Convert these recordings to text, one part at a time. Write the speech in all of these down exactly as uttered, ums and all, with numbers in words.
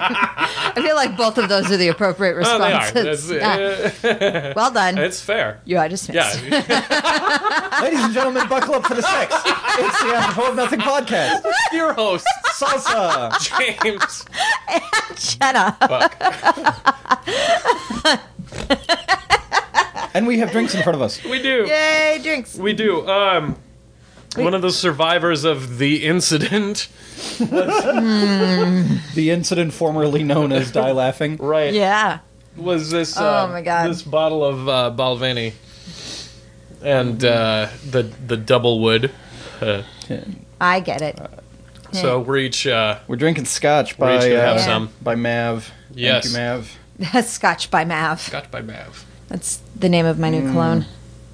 I feel like both of those are the appropriate responses. Oh, they are. Yeah. Well done. It's fair. You are dismissed. Yeah. Ladies and gentlemen, buckle up for the sex. It's the Apropos of Nothing podcast. Your host, Salsa. James. Shut up. And we have drinks in front of us. We do. Yay, drinks. We do. Um, one of the survivors of the incident. The incident formerly known as Die Laughing. Right. Yeah. Was this uh, Oh, my God. this bottle of uh, Balvenie and uh, the the double wood. Uh, I get it. so we're each uh, We're drinking scotch we're each by gonna have uh, some. by Mav. Yes. Thank you, Mav. Scotch by Mav. Scotch by Mav. That's the name of my new cologne.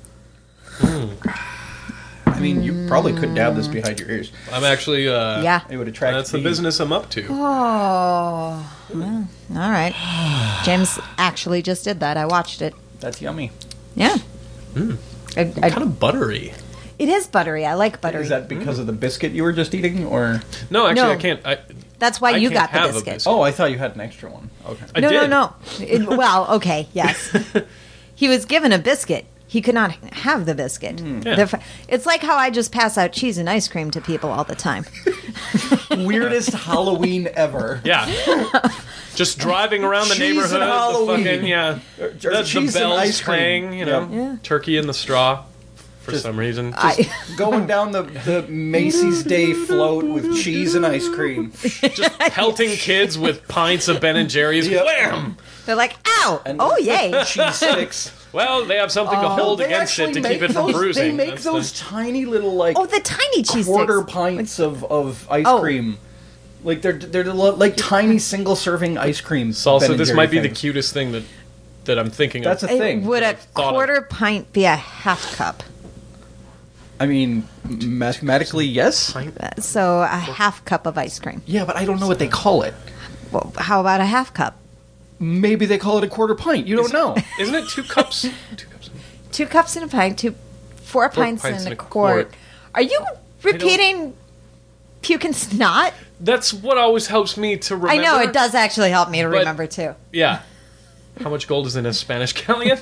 I mean, you probably could dab this behind your ears. I'm actually uh, Yeah. It would attract. That's the bees. business I'm up to. Oh. Well, all right. James actually just did that. I watched it. That's yummy. Yeah. Mm. I, I, Kind of buttery. it is buttery. I like buttery. Is that because of the biscuit you were just eating, or? No, actually, No. I can't. I, That's why I you can't got the have a biscuit. biscuit. Oh, I thought you had an extra one. Okay. I no, did. no, no. It, well, okay, yes. He was given a biscuit. He could not have the biscuit. Yeah. The f- It's like how I just pass out cheese and ice cream to people all the time. Weirdest Halloween ever. Yeah. Just driving around the Cheese neighborhood, and the Halloween. fucking, yeah. Or The, the cheese and bells ice cream. playing, you know. Yep. Yeah. Turkey in the straw, for Just- some reason. I, Going down the, the Macy's Day float with cheese and ice cream. Just pelting kids with pints of Ben and Jerry's. Yep. Wham! they're like, ow! And- Oh, yay! Cheese sticks. Well, they have something to hold They against it actually to keep make it from those- bruising. They make That's those the- tiny little, like, Oh, the tiny cheese quarter sticks. pints of, of ice Oh. cream. Like, they're they're lo- like tiny single-serving ice cream. Ben Salsa, and this Jerry might be the things. cutest thing that that I'm thinking That's of. a thing. It, would a thought of. quarter pint be a half cup? I mean, mathematically, yes. So a half cup of ice cream. Yeah, but I don't know what they call it. Well, how about a half cup? Maybe they call it a quarter pint. You don't know. Isn't it two cups? Two cups. Two cups in a pint, two, four, pints, pints in a, in a quart. quart. Are you repeating puke and snot? That's what always helps me to remember. I know, it does actually help me to But- remember, too. Yeah. How much gold is in a Spanish galleon?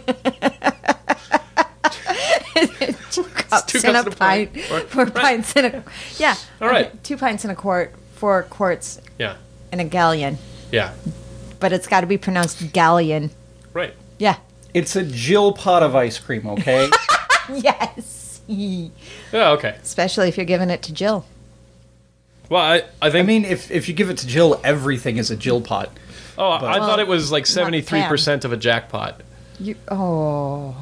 two cups two in cups a in a pint, pint. four Right. pints in a... Yeah. All right. okay, two pints in a quart, four quarts Yeah. in a galleon. Yeah. But it's got to be pronounced galleon. Right. Yeah. It's a Jill pot of ice cream, okay? Yes. Yeah, okay. Especially if you're giving it to Jill. Well, I, I I think... mean, if if you give it to Jill, everything is a Jill pot. oh, I but- thought it was like Not seventy-three percent of a jackpot. You... Oh...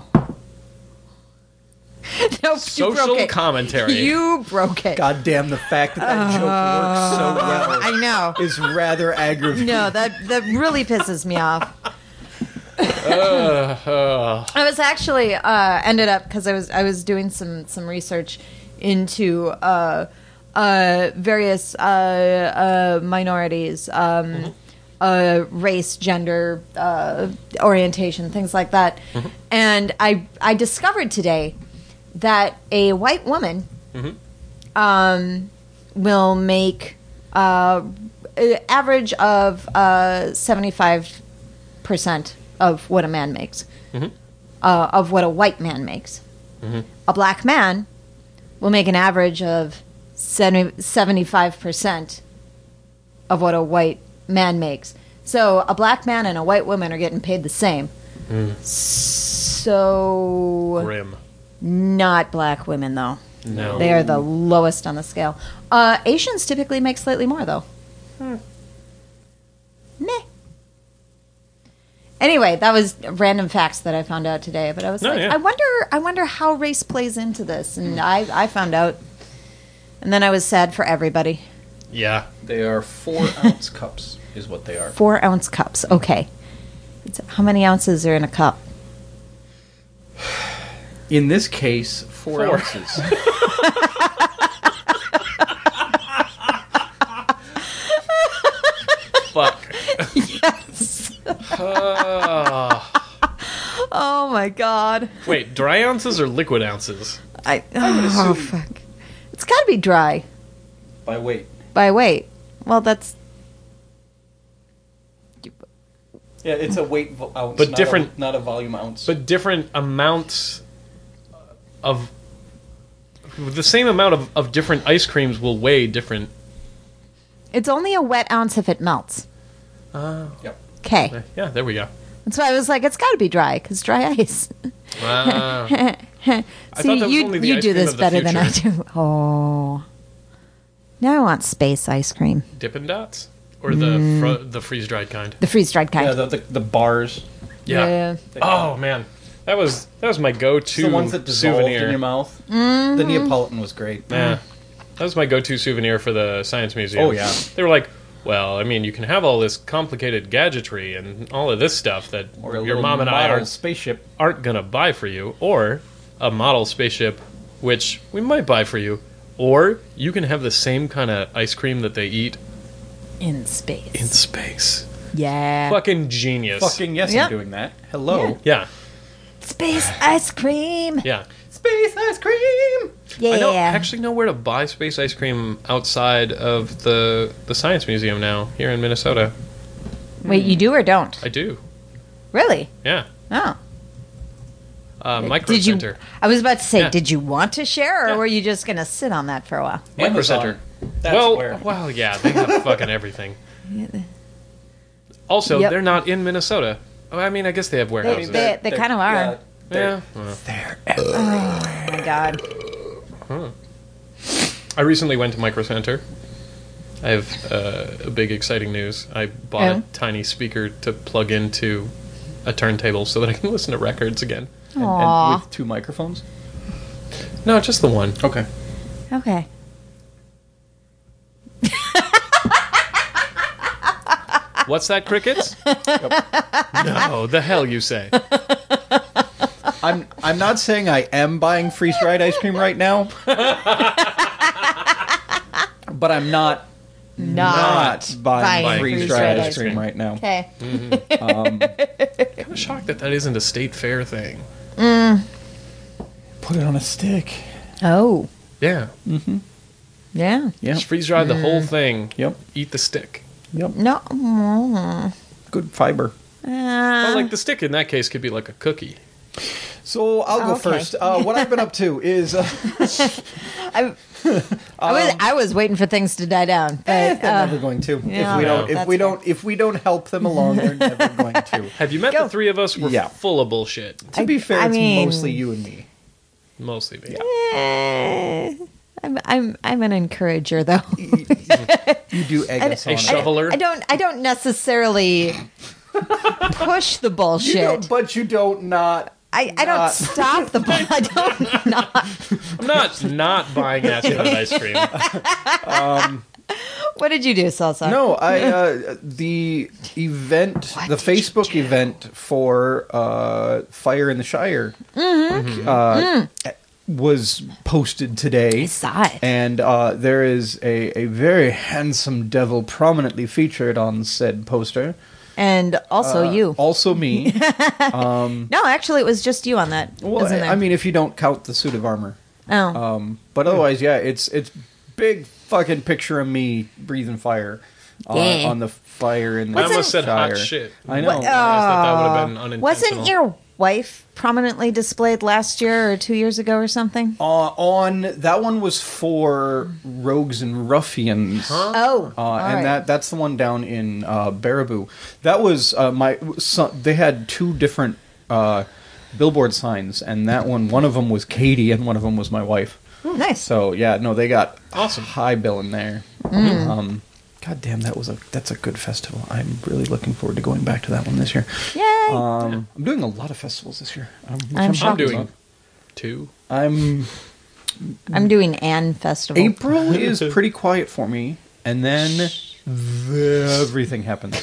Nope, you Social broke it. commentary. You broke it. God damn, the fact that that joke works so well I know. is rather aggravating. No, that that really pisses me off. uh, uh, I was actually uh, ended up because I was I was doing some some research into uh, uh, various uh, uh, minorities, um, Mm-hmm. uh, race, gender, uh, orientation, things like that, Mm-hmm. and I I discovered today that a white woman Mm-hmm. um, will make uh, an average of uh, seventy-five percent of what a man makes, Mm-hmm. uh, of what a white man makes. Mm-hmm. A black man will make an average of seventy-five percent of what a white man makes. So a black man and a white woman are getting paid the same. Mm. So grim. not black women, though. No. They are the lowest on the scale. Uh, Asians typically make slightly more, though. Hmm. Meh. Anyway, that was random facts that I found out today. But I was No, like, yeah. I wonder, I wonder how race plays into this, and I, I found out, and then I was sad for everybody. Yeah. They are four ounce cups, is what they are. Four ounce cups. Okay, it's, how many ounces are in a cup? In this case, four, Four. ounces. Fuck. Yes. Uh, Oh my God. wait, dry ounces or liquid ounces? I. Oh assume- fuck. It's got to be dry By weight. by weight. Well, that's. Yeah, it's a weight vo- ounce, But not different- a, not a volume ounce. but different amounts of the same amount of, of different ice creams will weigh different. It's only a wet ounce if it melts. Uh, Yep. Okay. yeah, there we go. That's why I was like, it's got to be dry, because dry ice. Wow. See, thought that was you, only the you ice do cream this of the better than I future. do. Oh. Now I want space ice cream. Dippin' Dots or the fro- the freeze dried kind. The freeze-dried kind. Yeah, the, the, the bars. Yeah. Oh man, that was that was my go-to The ones that dissolved souvenir. in your mouth. Mm-hmm. The Neapolitan was great. Yeah, that was my go-to souvenir for the science museum. Oh, yeah. They were like, well, I mean, you can have all this complicated gadgetry and all of this stuff that Or a your little mom and I model aren't spaceship. aren't gonna buy for you, or a model spaceship, which we might buy for you, or you can have the same kind of ice cream that they eat In space. in space. yeah. Fucking genius. Fucking yes, Yep. I'm doing that. Hello. Yeah, Space ice cream. yeah. Space ice cream! Yeah. I don't actually know where to buy space ice cream outside of the the science museum now here in Minnesota. Wait, you do or don't? I do. Really? Yeah. Oh. Uh, Micro Did you? Center. I was about to say, Yeah. did you want to share, or Yeah. were you just going to sit on that for a while? Micro Amazon. Center. That's well, where. well, yeah, they have fucking everything. Also, Yep. they're not in Minnesota. Oh, I mean, I guess they have They, warehouses. they, they kind of are. Yeah, yeah. they're, Well, they're Oh my god. I recently went to Micro Center. I have uh, a big exciting news. I bought Oh. a tiny speaker to plug into a turntable so that I can listen to records again. and, Aw. and with two microphones. No, just the one. Okay. Okay. What's that, crickets? No, the hell you say. I'm I'm not saying I am buying freeze dried ice cream right now, but I'm not Not, not buying, buying freeze dried ice cream right now. Okay. Um, I'm kind of shocked that that isn't a state fair thing. put it on a stick. Oh. Yeah. Yeah. Yep. Just freeze dry the whole thing. Yep. Eat the stick. Yep. No. Mm. Good fiber. Uh, Well, like the stick in that case could be like a cookie. So I'll go Okay. first. Uh, what I've been up to is uh, I, I was I was waiting for things to die down, eh, but they're uh, never going to. yeah, if we don't, if that's we fair. don't, if we don't help them along, they're never going to. Have you met Go. the three of us? We're Yeah. full of bullshit. To be fair, I it's mean- mostly you and me. Mostly me. eh, I'm I'm I'm an encourager though. You do egg I- us A on. shoveler? I don't I don't necessarily push the You bullshit. don't, but you don't not. I, I don't not- stop the bull. I don't not. I'm not not buying acid ice cream. What did you do, Salsa? No, I uh, the event, What the did you Facebook do? event for uh, Fire in the Shire, Mm-hmm. uh, was posted today. I saw it. And uh, there is a, a very handsome devil prominently featured on said poster. And also Uh, you. Also me. No, actually, it was just you on that. Well, wasn't there? I mean, if you don't count the suit of armor. oh, Um, but otherwise, yeah, it's it's big fucking picture of me breathing fire uh, Yeah. on the fire in the I almost said Shire. hot shit. I know. What- I thought that would have been unintentional. wasn't your wife prominently displayed last year or two years ago or something? Uh, on that one was for Rogues and Ruffians. Oh, Uh, all and right. that that's the one down in uh, Baraboo. That was uh, my. So, they had two different uh, billboard signs, and that one, one of them was Katie, and one of them was my wife. nice. So yeah, no, they got Awesome. high bill in there. Mm. Um, God damn, that was a that's a good festival. I'm really looking forward to going back to that one this year. Yay! Um, I'm doing a lot of festivals this year. Um, which I'm I'm shocked. doing two. I'm I'm doing Anne Festival. April is pretty quiet for me, and then everything happens.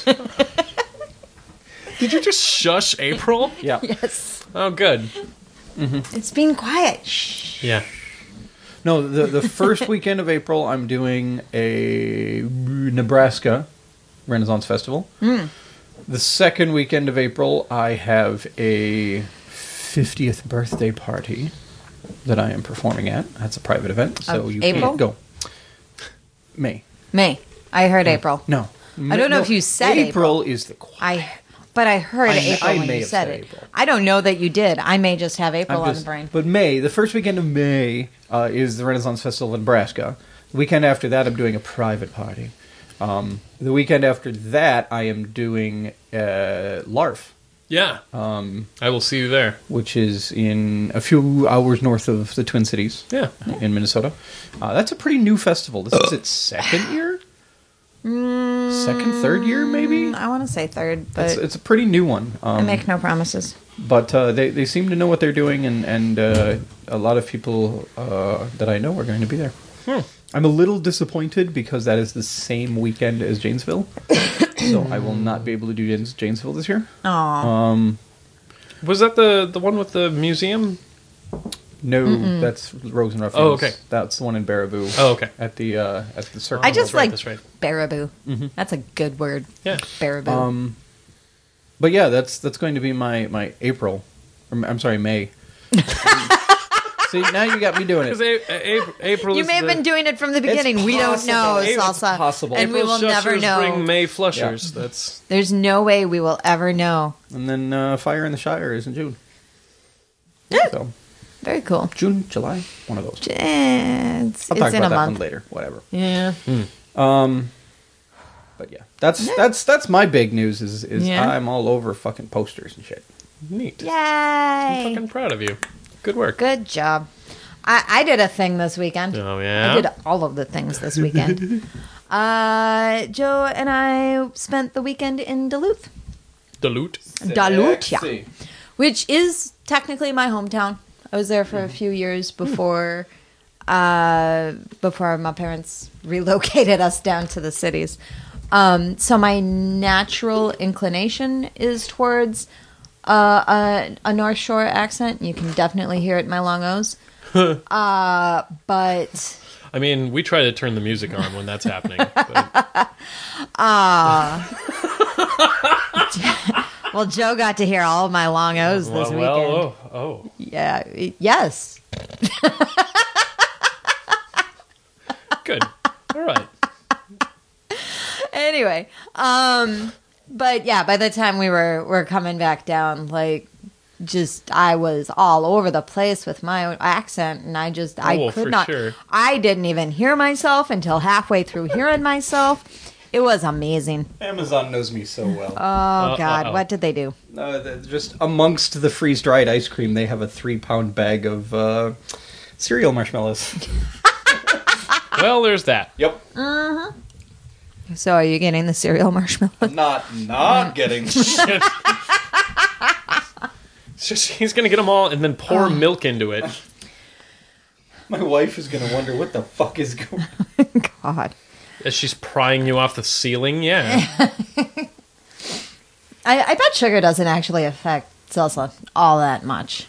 Did you just shush April? Yeah. Yes. Oh, good. It's being quiet. Shh. Yeah. No, the the first weekend of April, I'm doing a Nebraska Renaissance Festival. The second weekend of April, I have a fiftieth birthday party that I am performing at. That's a private event, so Of you April? can't go. May. May. I heard April. No. I don't know if you said April. is the quiet. I. But I heard I may- April I when may you have said said it. April. I don't know that you did. I may just have April I'm on just- the brain. But May, the first weekend of May, uh, is the Renaissance Festival in Nebraska. The weekend after that, I'm doing a private party. Um, the weekend after that, I am doing uh, LARF, Yeah. um, I will see you there. which is in a few hours north of the Twin Cities Yeah. in Minnesota. Uh, that's a pretty new festival. This is its second year? Second, third year, maybe? I want to say third, but It's, it's a pretty new one. Um, I make no promises. But uh, they, they seem to know what they're doing, and, and uh, a lot of people uh, that I know are going to be there. Hmm. I'm a little disappointed because that is the same weekend as Janesville. So I will not be able to do Janes- Janesville this year. Aw. Um, Was that the the one with the museum? no, that's Rogues and Ruffians. Oh, okay. That's the one in Baraboo. Oh, okay. At the uh, at the circle. I just that's right, like that's right. Baraboo. That's a good word. Yeah. Baraboo. Um, but yeah, that's that's going to be my my April. Or, I'm sorry, May. See, now you got me doing Because it. April, April you is may have the- been doing it from the beginning. We don't know, possible. It's Salsa. possible. And we April will never Shushers know. Bring May flushers. That's There's no way we will ever know. And then uh, Fire in the Shire is in June. So Very cool. June, July, one of those. Eh, It's, I'll it's talk in about a that month. one later. Whatever. Yeah. Um, but yeah, that's that's that's my big news. Is is Yeah. I'm all over fucking posters and shit. neat. I'm Yay. fucking proud of you. Good work. Good job. I, I did a thing this weekend. Oh, yeah? I did all of the things this weekend. uh, Joe and I spent the weekend in Duluth. Dilute. Duluth, yeah. Sexy. Which is technically my hometown. I was there for a few years before uh, before my parents relocated us down to the cities. Um, so my natural inclination is towards uh, a, a North Shore accent. You can definitely hear it in my long O's. uh, but I mean, we try to turn the music on when that's happening. But well, Joe got to hear all of my long O's this well, weekend. well, oh, oh. Yeah, yes. Good. All right. Anyway, um, but yeah, by the time we were were coming back down, like, just I was all over the place with my accent, and I just I Oh, could for not. sure. I didn't even hear myself until halfway through hearing myself. It was amazing. Amazon knows me so well. Oh God, uh-oh. what did they do? Uh, the- just amongst the freeze dried ice cream, they have a three pound bag of uh, cereal marshmallows. Well, there's that. Yep. So, are you getting the cereal marshmallows? Not not getting. It's just, he's going to get them all and then pour milk into it. My wife is gonna wonder what the fuck is going. God, As she's prying you off the ceiling. Yeah. I, I bet sugar doesn't actually affect salsa all that much.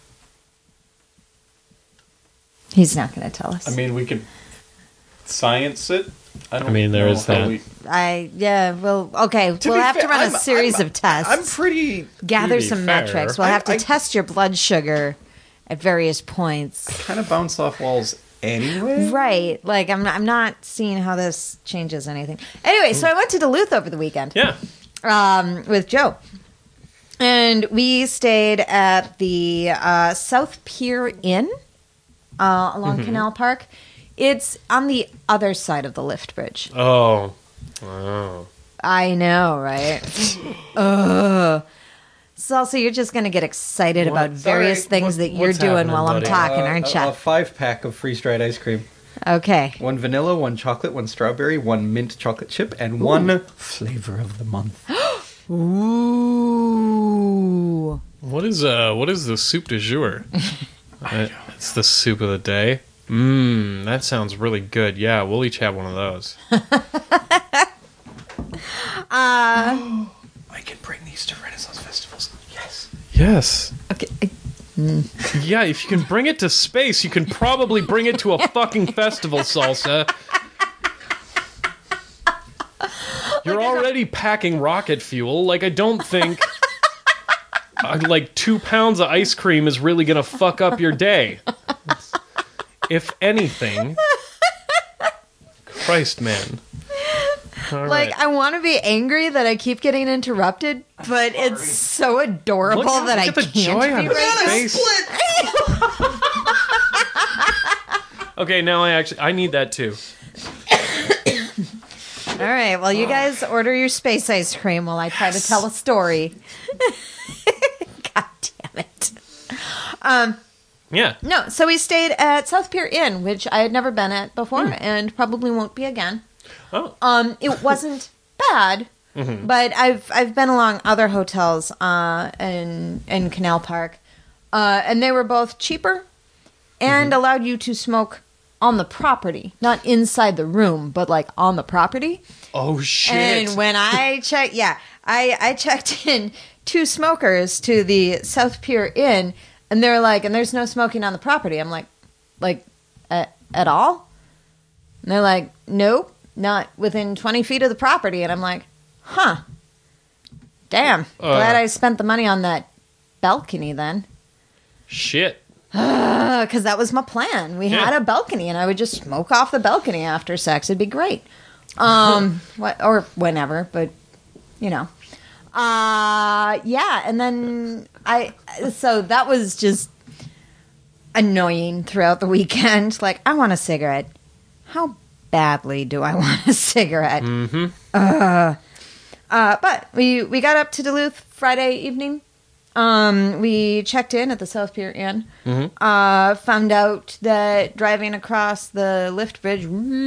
He's not going to tell us. I mean, we could science it. I, don't I mean, there know is how that. we- I yeah. Well, okay. To we'll be have to fair, run a I'm- series I'm- of tests. I'm pretty. gather be some fair, metrics. We'll I- have to I- test your blood sugar at various points. Kind of bounce off walls anyway. Right. Like I'm not, I'm not seeing how this changes anything. Anyway, so I went to Duluth over the weekend Yeah. um, with Joe. And we stayed at the uh, South Pier Inn uh, along Canal Park. It's on the other side of the lift bridge. Oh. Oh. I know, right? Ugh. So also, you're just going to get excited What? about various Sorry, things what- that you're what's doing happening, while I'm buddy? talking, Uh, aren't a, a you? five pack of freeze dried ice cream. Okay. One vanilla, one chocolate, one strawberry, one mint chocolate chip, and one flavor of the month. Ooh. What is uh? What is the soup du jour? Uh, it's the soup of the day. Mmm, that sounds really good. Yeah, we'll each have one of those. I can bring these to Renaissance festivals. Yes. Yes. Okay. Yeah, if you can bring it to space, you can probably bring it to a fucking festival, Salsa. You're already packing rocket fuel. Like, I don't think uh, like two pounds of ice cream is really gonna fuck up your day. If anything. Christ, man. All Like, right. I want to be angry that I keep getting interrupted but it's so adorable Look, that look I at the can't joy on be his right face. Okay, now I actually I need that too. All right, well, you guys order your space ice cream while I try to tell a story. God damn it. Um, Yeah. no, so we stayed at South Pier Inn, which I had never been at before and probably won't be again. Oh. Um, it wasn't bad, but I've I've been along other hotels uh, in in Canal Park, uh, and they were both cheaper and allowed you to smoke on the property, not inside the room, but like on the property. Oh shit. And when I checked, yeah, I I checked in two smokers to the South Pier Inn, and they're like, and there's no smoking on the property. I'm like, like at, at all? And they're like, nope, not within twenty feet of the property. And I'm like, huh, damn, glad I spent the money on that balcony then. Shit. Because that was my plan. We Yeah. had a balcony, and I would just smoke off the balcony after sex. It'd be great. Um, what or whenever, but you know, uh, yeah. And then I, so that was just annoying throughout the weekend. Like, I want a cigarette. How badly do I want a cigarette? Mm-hmm. Uh, uh, but we we got up to Duluth Friday evening. Um, we checked in at the South Pier Inn. Mm-hmm. Uh, found out that driving across the lift bridge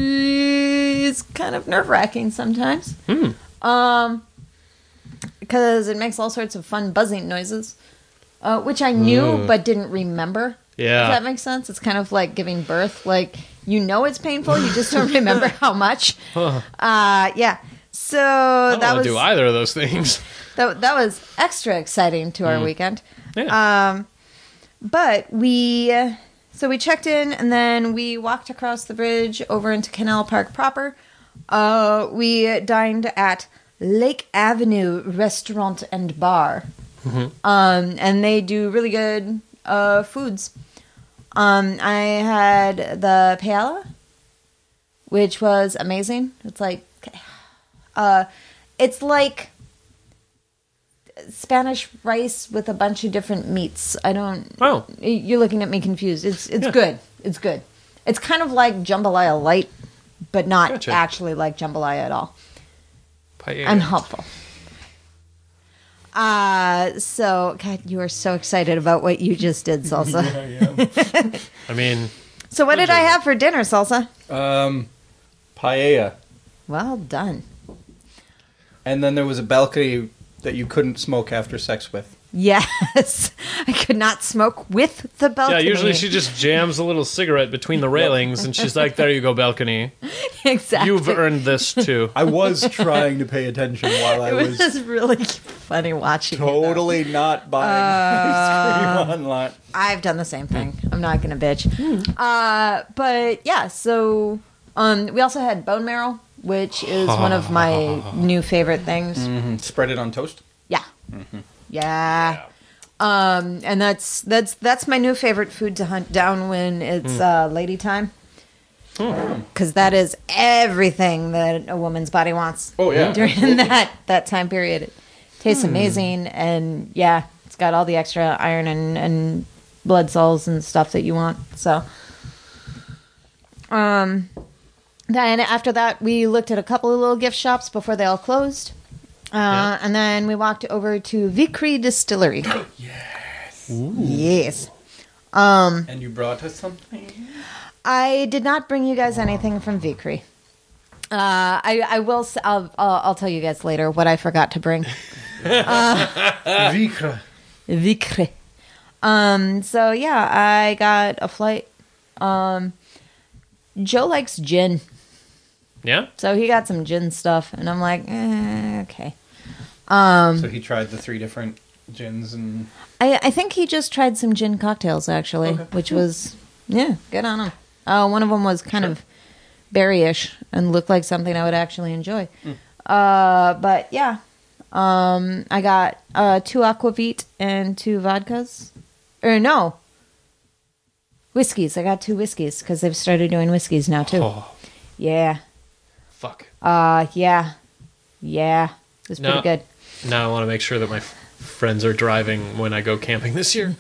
is kind of nerve wracking sometimes. Hmm. Um, because it makes all sorts of fun buzzing noises, uh, which I knew Mm. but didn't remember. Yeah. Does that make sense? It's kind of like giving birth. Like, you know it's painful, you just don't remember how much. Uh, yeah. So I don't that want was to do either of those things. that, that was extra exciting to our weekend. Yeah. Um, but we, uh, so we checked in and then we walked across the bridge over into Canal Park proper. Uh, we dined at Lake Avenue Restaurant and Bar. Um, and they do really good uh, foods. Um, I had the paella, which was amazing. It's like, uh, it's like Spanish rice with a bunch of different meats. I don't. Oh. You're looking at me confused. It's it's Yeah. good. It's good. It's kind of like jambalaya light, but not Gotcha. actually like jambalaya at all. Paella. I'm helpful. Uh, so, God, you are so excited about what you just did, Salsa. I mean, So what did I have for dinner, Salsa? Um, paella. Well done. And then there was a balcony that you couldn't smoke after sex with. Yes. I could not smoke with the yeah, balcony. usually she just jams a little cigarette between the railings and she's like, there you go, balcony. Exactly. You've earned this too. I was trying to pay attention while I It was was just really funny watching it, though. totally not buying ice cream online. I've done the same thing. I'm not going to bitch. Uh, but yeah, so um, we also had bone marrow, which is one of my new favorite things. Mm, spread it on toast. Yeah. Yeah. Um, and that's that's that's my new favorite food to hunt down when it's uh, lady time. Because that is everything that a woman's body wants. Oh, yeah, during absolutely. that that time period, it tastes amazing, and yeah, it's got all the extra iron and, and blood cells and stuff that you want. So, um, then after that, we looked at a couple of little gift shops before they all closed. Uh, Yeah. And then we walked over to Vicry Distillery. Yes. Yes. And you brought us something? I did not bring you guys anything from Vicry. Uh, I, I will. s- I'll, I'll, I'll tell you guys later what I forgot to bring. Vicre. Vicry. Um. So yeah, I got a flight. Um. Joe likes gin, Yeah? so he got some gin stuff, and I'm like, eh, okay. Um. So he tried the three different gins and... I, I think he just tried some gin cocktails actually, Okay. which was yeah, good on him. Uh, one of them was kind of berryish and looked like something I would actually enjoy. Uh, but yeah, um, I got uh, two aquavit and two vodkas, or no, whiskeys. I got two whiskeys because they've started doing whiskeys now too. Oh, Yeah, fuck. uh, yeah, yeah, it was pretty No. good. now I want to make sure that my f- friends are driving when I go camping this year.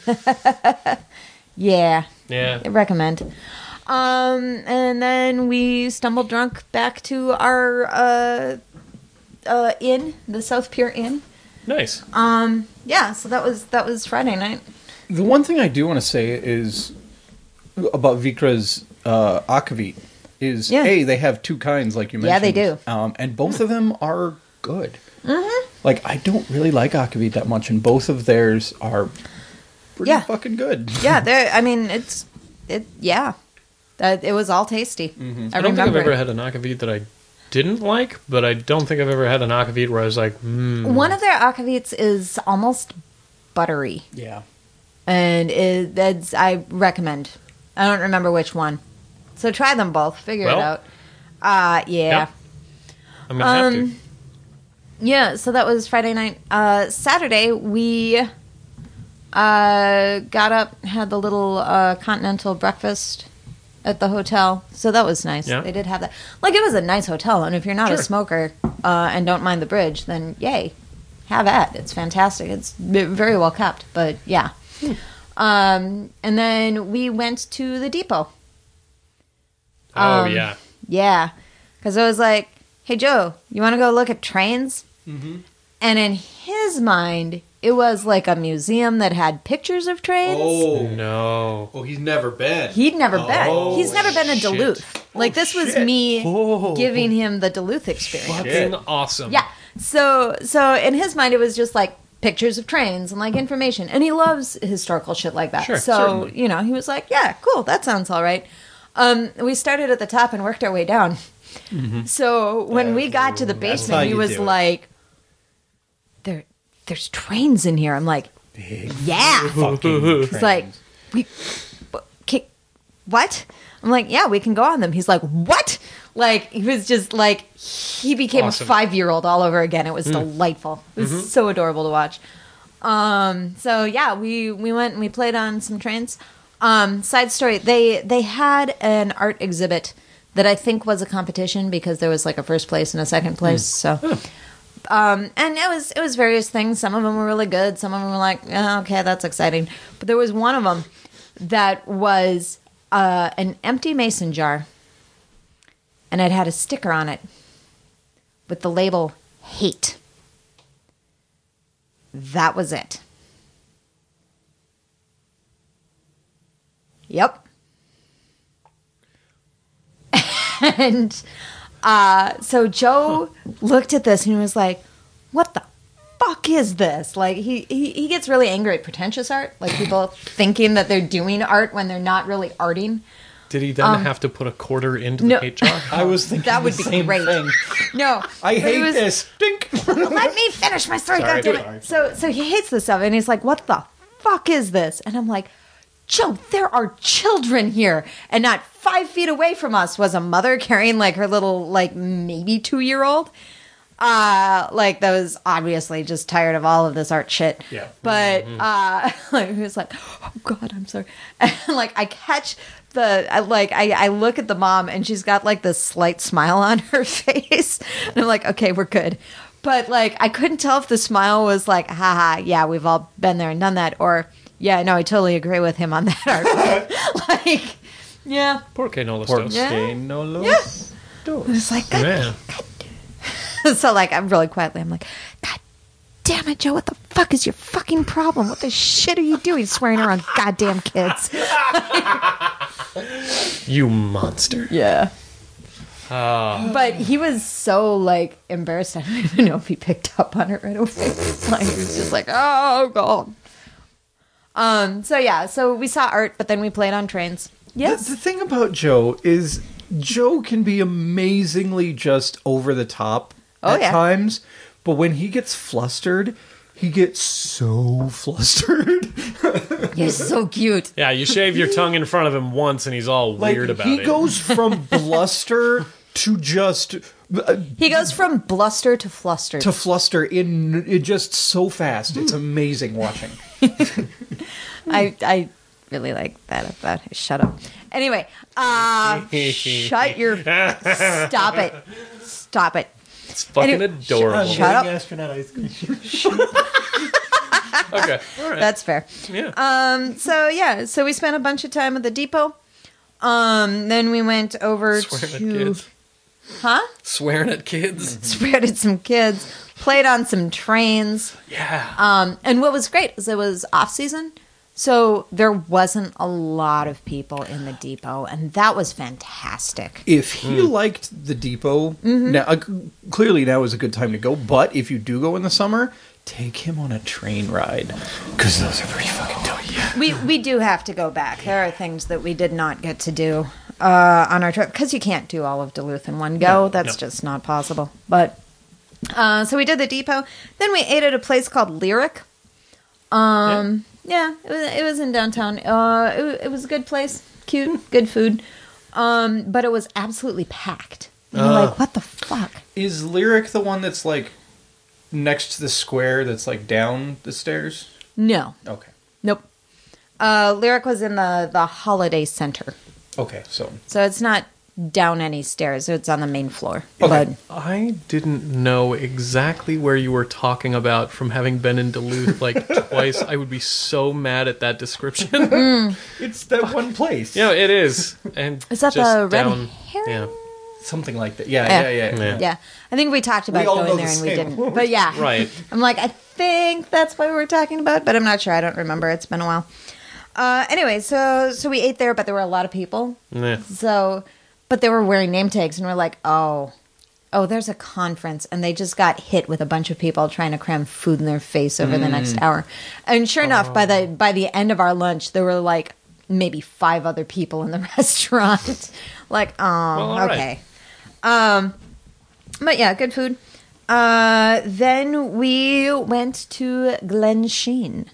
Yeah. Yeah. I recommend. Um, and then we stumbled drunk back to our uh, uh, inn, the South Pier Inn. Nice. Um, yeah, so that was that was Friday night. The one thing I do want to say is about Vikra's uh, akavit is Yeah. A, they have two kinds, like you mentioned. Yeah, they do. Um, and both of them are good. Mm-hmm. Like, I don't really like akavit that much, and both of theirs are pretty Yeah. fucking good. Yeah, there. I mean, it's it. Yeah, that it was all tasty. Mm-hmm. I, I don't think I've remember ever it. had an akavit that I didn't like, but I don't think I've ever had an akavit where I was like, hmm. One of their akavits is almost buttery, Yeah. and it, that's I recommend. I don't remember which one, so try them both. Figure Well, it out. Uh yeah. Yep. I'm going to have Um, to. Yeah, so that was Friday night. Uh, Saturday, we uh, got up, had the little uh, continental breakfast at the hotel. So that was nice. Yeah. They did have that. Like, it was a nice hotel, and if you're not a Sure. smoker uh, and don't mind the bridge, then yay, have at. It's fantastic. It's v- very well kept, but yeah. Hmm. Um, and then we went to the depot. Oh, um, yeah. Yeah, because I was like, hey, Joe, you want to go look at trains? Mm-hmm. And in his mind, it was like a museum that had pictures of trains. Oh. No. Oh, he's never been. He'd never Oh, been. He's never been to shit. Duluth. Like, this was shit. me Oh. giving him the Duluth experience. Fucking awesome. Yeah. So, so in his mind, it was just like pictures of trains and like information. And he loves historical shit like that. Sure, so, certainly. you know, he was like, yeah, cool. That sounds all right. Um, we started at the top and worked our way down. So when Yeah, we got to the that's basement, how he you was do it. like, "There, there's trains in here." I'm like, Big "Yeah." fucking He's like, "We, but, ca- what?" I'm like, "Yeah, we can go on them." He's like, "What?" Like, he was just like, he became Awesome. a five year old all over again. It was delightful. It was so adorable to watch. Um, so yeah, we we went and we played on some trains. Um, side story: they they had an art exhibit that I think was a competition because there was like a first place and a second place. So, um, and it was it was various things. Some of them were really good. Some of them were like, oh, okay, that's exciting. But there was one of them that was uh, an empty mason jar, and it had a sticker on it with the label "hate." That was it. Yep. And uh, so Joe looked at this and he was like, what the fuck is this? Like, he, he, he gets really angry at pretentious art, like people thinking that they're doing art when they're not really arting. Did he then have to put a quarter into the no. hate jar? I was thinking That would the be same great. thing. No. I but he hate was- this. Dink. Let me finish my story, Sorry, goddammit. sorry, So, so he hates this stuff, and he's like, "What the fuck is this?" And I'm like, "Joe, there are children here, and not five feet away from us was a mother carrying like her little, like maybe two year old, uh, like that was obviously just tired of all of this art shit. Yeah. But uh, like, he was like, "Oh God, I'm sorry," and like I catch. The I, like I, I look at the mom and she's got like this slight smile on her face and I'm like, okay, we're good. But like I couldn't tell if the smile was like, haha, yeah, we've all been there and done that, or yeah, no, I totally agree with him on that art. Like, yeah, Porque no los Porque dos. Yeah. no los Yeah. dos. it's like God, Yeah. so like I'm really quietly I'm like, God damn it, Joe, what the fuck is your fucking problem? What the shit are you doing swearing around goddamn kids? You monster. Yeah. Ah. But he was so like embarrassed. I don't even know if he picked up on it right away. Like he was just like, "Oh God." Um. So yeah. So we saw art, but then we played on trains. Yes. The, the thing about Joe is Joe can be amazingly just over the top Oh, at yeah. times, but when he gets flustered, he gets so flustered. You're so cute. Yeah, you shave your tongue in front of him once and he's all Like weird about he it. goes from bluster to just uh, He goes from bluster to fluster. to fluster in, in just so fast. It's amazing watching. I I really like that about him. Shut up. Anyway, uh, shut your. Stop it. Stop it. It's fucking Anyway, adorable. Shut up. Astronaut ice cream. Okay, all right. That's fair. yeah. Um, so yeah, so we spent a bunch of time at the depot. Um, then we went over Swearing at to, kids. huh? Swearing at kids. Spread at some kids, played on some trains. Yeah. Um, and what was great is it was off season, so there wasn't a lot of people in the depot, and that was fantastic. If he liked the depot, now uh, clearly now is a good time to go. But if you do go in the summer, take him on a train ride because those are pretty fucking dope. Yeah. We we do have to go back. There are things that we did not get to do uh, on our trip because you can't do all of Duluth in one go. That's no. just not possible. But uh, so we did the depot. Then we ate at a place called Lyric. Um, yeah, it was it was in downtown. Uh, it, wa- it was a good place, cute, good food. Um, but it was absolutely packed. And you're Oh. like, what the fuck? Is Lyric the one that's like next to the square that's like down the stairs? No, Okay. nope. Uh, Lyric was in the the Holiday Center, Okay, so so it's not down any stairs. It's on the main floor. Okay. But I didn't know exactly where you were talking about from having been in Duluth like twice. I would be so mad at that description. it's that one place. Yeah, it is. And is that just the Red down, Herring? Yeah. Something like that. Yeah, Yeah. yeah, yeah. Yeah. Yeah, I think we talked about We all going know there the and we same didn't. word. But yeah, Right. I'm like, I think that's what we were talking about, but I'm not sure. I don't remember. It's been a while. Uh, anyway, so so we ate there, but there were a lot of people. Yeah. So, but they were wearing name tags, and we're like, oh, oh, there's a conference, and they just got hit with a bunch of people trying to cram food in their face over the next hour. And sure enough, by the by the end of our lunch, there were like maybe five other people in the restaurant. Like, oh, Well, all right. okay. Um, but yeah, good food. Uh, then we went to Glen Sheen.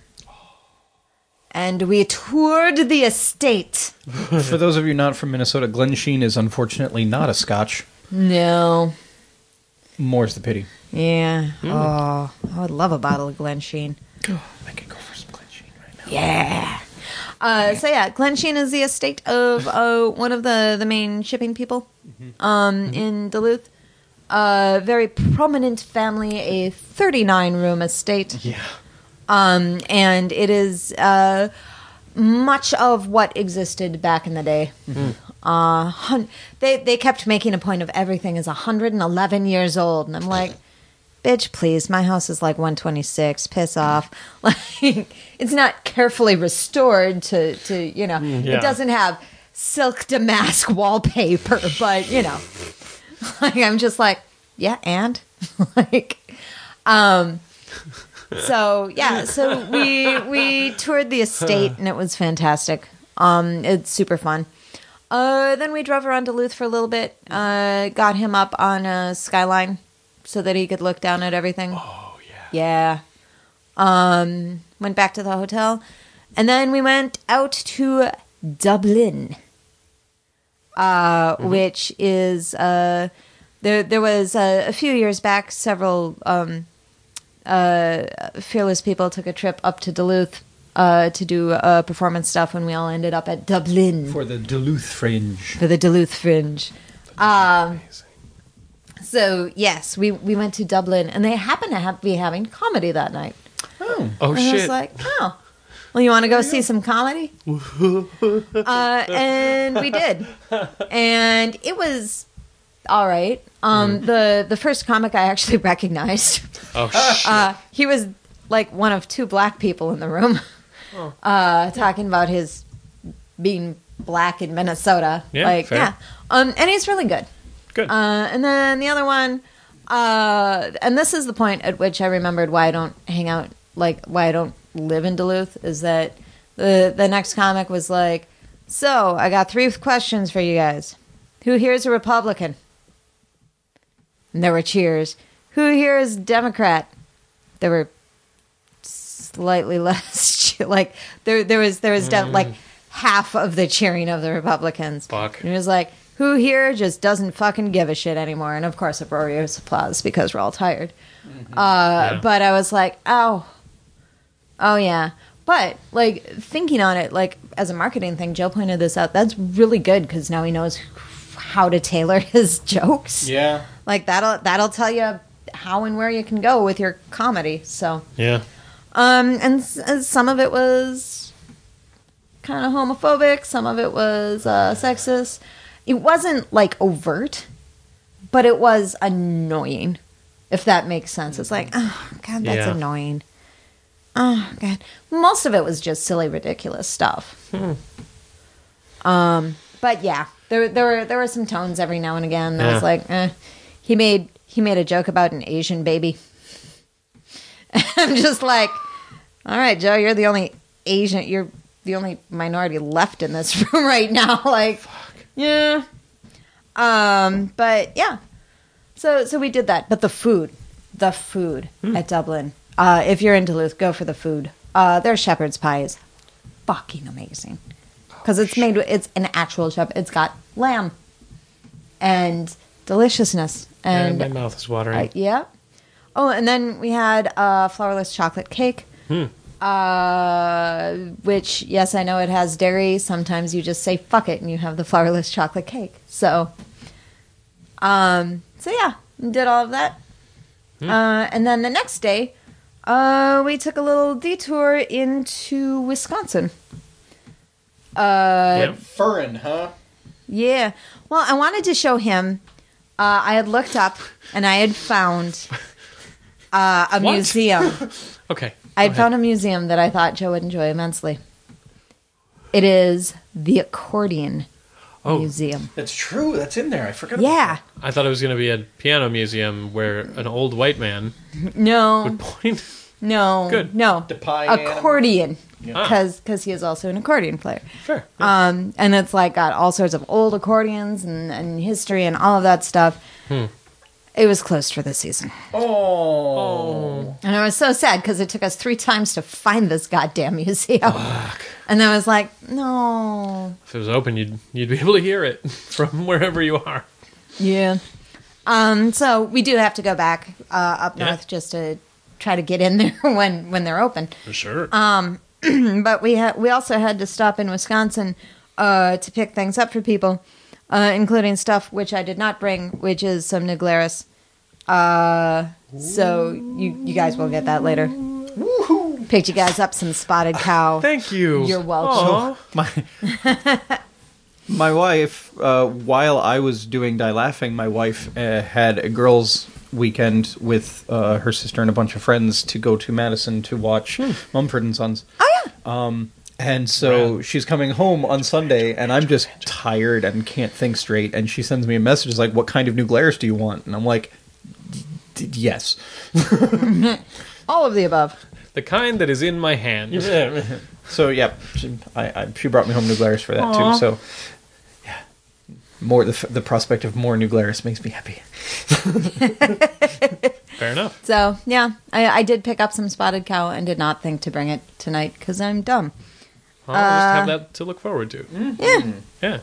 And we toured the estate. For those of you not from Minnesota, Glen Sheen is unfortunately not a Scotch. No. More's the pity. Yeah. Oh, I would love a bottle of Glen Sheen. I can go for some Glen Sheen right now. Yeah. Uh, so yeah, Glen Sheen is the estate of uh, one of the, the main shipping people um, in Duluth. A very prominent family, a thirty-nine room estate. Yeah. Um, and it is uh, much of what existed back in the day. Uh, hun- they they kept making a point of everything is one hundred eleven years old, and I'm like, bitch, please, my house is like one twenty-six. Piss off. Like, it's not carefully restored to to you know. yeah. It doesn't have silk damask wallpaper, but you know, like I'm just like, yeah, and like, um. So yeah, so we we toured the estate and it was fantastic. Um, it's super fun. Uh, then we drove around Duluth for a little bit. Uh, got him up on a skyline so that he could look down at everything. Oh, yeah. Yeah. Um, went back to the hotel, and then we went out to Dublin, uh, which is uh, there. There was uh, a few years back, several. Um, Uh, fearless people took a trip up to Duluth uh, to do uh, performance stuff when we all ended up at Dublin For the Duluth Fringe. for the Duluth Fringe. Um, Amazing. so yes, we, we went to Dublin, and they happened to have, be having comedy that night. Oh. Oh, And I was shit. like, oh, well, you want to go see some comedy? uh, and we did, and it was all right. Um, the the first comic I actually recognized. Oh, shit. Uh, he was like one of two black people in the room, uh, talking about his being black in Minnesota. Yeah, like fair. yeah, um, and he's really good. Good. Uh, and then the other one, uh, and this is the point at which I remembered why I don't hang out, like why I don't live in Duluth, is that the the next comic was like, so I got three questions for you guys. Who here is a Republican? And there were cheers. Who here is Democrat? There were slightly less, che- like there there was there was de- like half of the cheering of the Republicans. Fuck. And it was like, who here just doesn't fucking give a shit anymore? And of course, uproarious applause because we're all tired. Uh, Yeah. But I was like, oh, oh yeah. But like thinking on it, like as a marketing thing, Joe pointed this out. That's really good because now he knows how to tailor his jokes. Yeah. Like that'll that'll tell you how and where you can go with your comedy. So, Yeah. um, and s- some of it was kind of homophobic. Some of it was uh, sexist. It wasn't like overt, but it was annoying. If that makes sense, it's like, oh god, that's Yeah. annoying. Oh god, most of it was just silly, ridiculous stuff. Hmm. Um, but yeah, there there were there were some tones every now and again that Yeah. was like, eh. He made he made a joke about an Asian baby. I'm just like, all right, Joe, you're the only Asian, you're the only minority left in this room right now. Like, yeah. Um, but yeah. So so we did that. But the food, the food at Dublin. Uh, if you're in Duluth, go for the food. Uh, their shepherd's pie is fucking amazing because it's made. It's an actual shepherd. It's got lamb and deliciousness. And And my mouth is watering. uh, yeah. Oh, and then we had uh, flourless chocolate cake. Hmm. Uh, which, yes, I know it has dairy. Sometimes you just say fuck it and you have the flourless chocolate cake. So, um, so yeah, did all of that. Uh, and then the next day, uh, we took a little detour into Wisconsin. Uh, Yeah. Furrin, huh? yeah. Well, I wanted to show him. Uh, I had looked up and I had found uh, a What? museum. Okay. I had go found a museum that I thought Joe would enjoy immensely. It is the Accordion Oh. Museum. That's true. That's in there. I forgot. Yeah. I thought it was going to be a piano museum where an old white man No. would point. No. Good. No. The piano. Accordion. Ah. Because he is also an accordion player. Sure. Um, and it's like got all sorts of old accordions and, and history and all of that stuff. Hmm. It was closed for this season. Oh. And I was so sad because it took us three times to find this goddamn museum. And I was like, no. If it was open, you'd you'd be able to hear it from wherever you are. Yeah. Um, so we do have to go back uh, up Yeah. north just to try to get in there when, when they're open. For sure. Um, but we ha- we also had to stop in Wisconsin uh, to pick things up for people, uh, including stuff which I did not bring, which is some New Glarus. Uh, so you you guys will get that later. Woohoo! Picked you guys up some spotted cow. Thank you. You're welcome. Aw. My my wife, uh, while I was doing Die Laughing, my wife uh, had a girls' weekend with uh, her sister and a bunch of friends to go to Madison to watch Mumford and Sons. Oh yeah. Um, and so Rad. she's coming home on Sunday, and I'm just tired and can't think straight. And she sends me a message like, "What kind of New Glarus do you want?" And I'm like, D- d- "Yes." All of the above. The kind that is in my hand. So yeah, she, I, I, she brought me home New Glarus for that Aw. too. So yeah, more the f- the prospect of more New Glarus makes me happy. Fair enough. So yeah, I, I did pick up some spotted cow and did not think to bring it tonight because I'm dumb. I'll just have Uh, that to look forward to. Yeah. Yeah.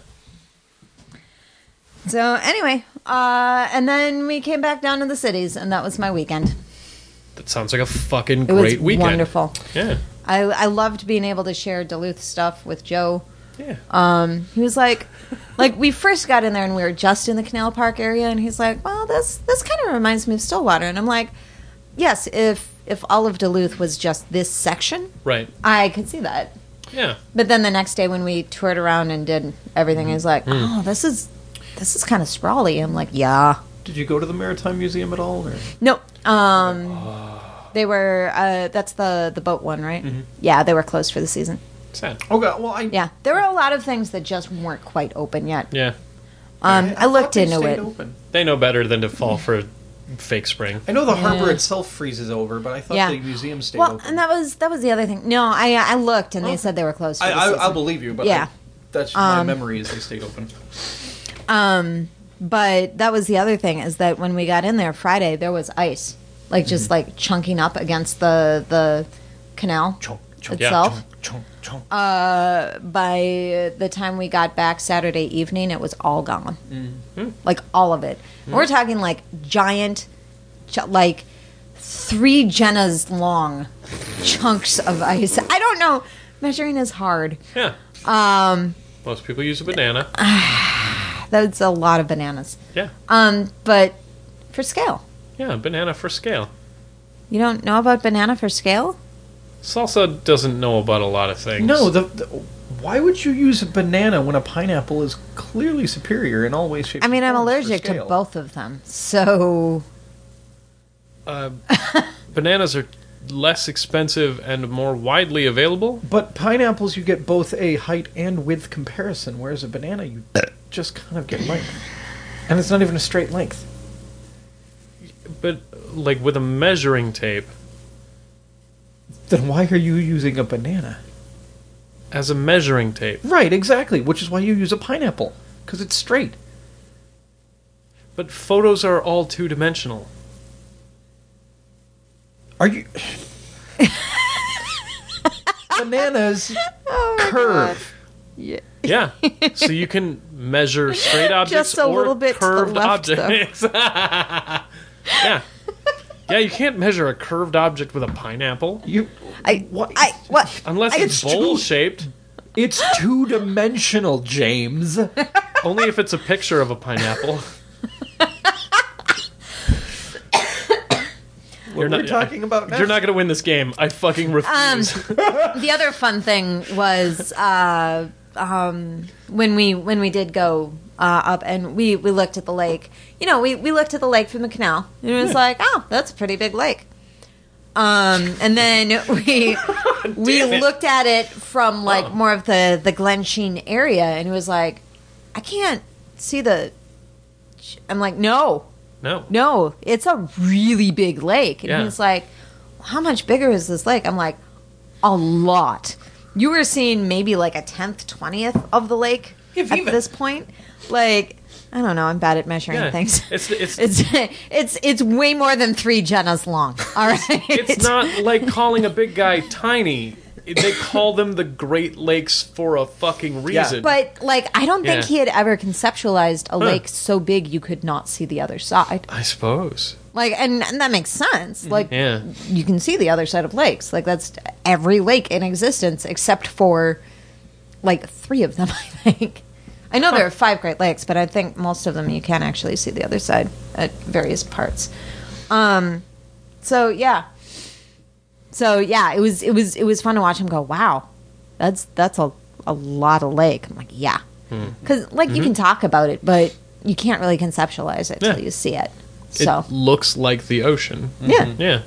So anyway, uh, and then we came back down to the cities, and that was my weekend. That sounds like a fucking It great was weekend. wonderful. Yeah. I I loved being able to share Duluth stuff with Joe. Yeah. Um, he was like, like we first got in there and we were just in the Canal Park area, and he's like, "Well, this this kind of reminds me of Stillwater," and I'm like, "Yes, if if all of Duluth was just this section, Right. I could see that." Yeah. But then the next day when we toured around and did everything, he's like, Hmm. "Oh, this is this is kind of sprawly." I'm like, "Yeah." Did you go to the Maritime Museum at all? Or? No. Um, they were. Uh, that's the the boat one, right? Yeah, they were closed for the season. Sad. Oh God! Well, I Yeah, there were a lot of things that just weren't quite open yet. Yeah. Um, I looked thought they into stayed it. Open. They know better than to fall for a fake spring. I know the harbor Yeah. itself freezes over, but I thought Yeah. the museum stayed Well, open. and that was that was the other thing. No, I I looked and they said they were closed for I, the I, season. I'll believe you, but Yeah. I, that's my Um, memory is they stayed open. Um, but that was the other thing is that when we got in there Friday, there was ice, like just like chunking up against the the canal Chunk, chunk, itself. chunk, chunk. Uh, by the time we got back Saturday evening, it was all gone, like all of it. We're talking like giant, ch- like three Jennas long chunks of ice. I don't know. Measuring is hard. Yeah. Um, Most people use a banana. that's a lot of bananas. Yeah. Um, but for scale. Yeah, banana for scale. You don't know about banana for scale? Salsa doesn't know about a lot of things. No, the, the why would you use a banana when a pineapple is clearly superior in all ways, shapes, I mean, and I'm forms for allergic to scale? both of them, so Uh, bananas are less expensive and more widely available. But pineapples, you get both a height and width comparison, whereas a banana, you just kind of get length. And it's not even a straight length. But, like, with a measuring tape, Then why are you using a banana? as a measuring tape. Right, exactly, which is why you use a pineapple, because it's straight. But photos are all two-dimensional. Are you... Bananas oh my curve. God. Yeah. Yeah. So you can measure straight objects Just a or little bit to the curved left, objects. Yeah. Yeah, you can't measure a curved object with a pineapple. You... I, What? I, what? Unless I- it's It's too- bowl-shaped. It's two-dimensional, James. Only if it's a picture of a pineapple. What we're talking about now. You're not going to win this game. I fucking refuse. The other fun thing was uh, um, when we when we did go uh, up and we, we looked at the lake. You know, we, we looked at the lake from the canal and it was like, oh, that's a pretty big lake. Um, and then we we Damn it. looked at it from like Oh. more of the the Glen Sheen area, and it was like, I can't see the. I'm like, no, no. no, it's a really big lake. And Yeah. he's like, how much bigger is this lake? I'm like, a lot. You were seeing maybe like a tenth, twentieth of the lake If at even. this point. Like, I don't know. I'm bad at measuring Yeah. things. It's it's It's it's it's way more than three Jennas long. All right, it's not like calling a big guy tiny. They call them the Great Lakes for a fucking reason. But like, I don't think Yeah. he had ever conceptualized a lake so big you could not see the other side. I suppose. Like, and, and that makes sense. Like, Yeah. you can see the other side of lakes. Like, that's every lake in existence except for like three of them. I think. I know there are five Great Lakes, but I think most of them you can actually see the other side at various parts. Um, so yeah, so yeah, it was it was it was fun to watch him go. Wow, that's that's a a lot of lake. I'm like, yeah, because like you can talk about it, but you can't really conceptualize it till Yeah. you see it. So It looks like the ocean. yeah, Yeah.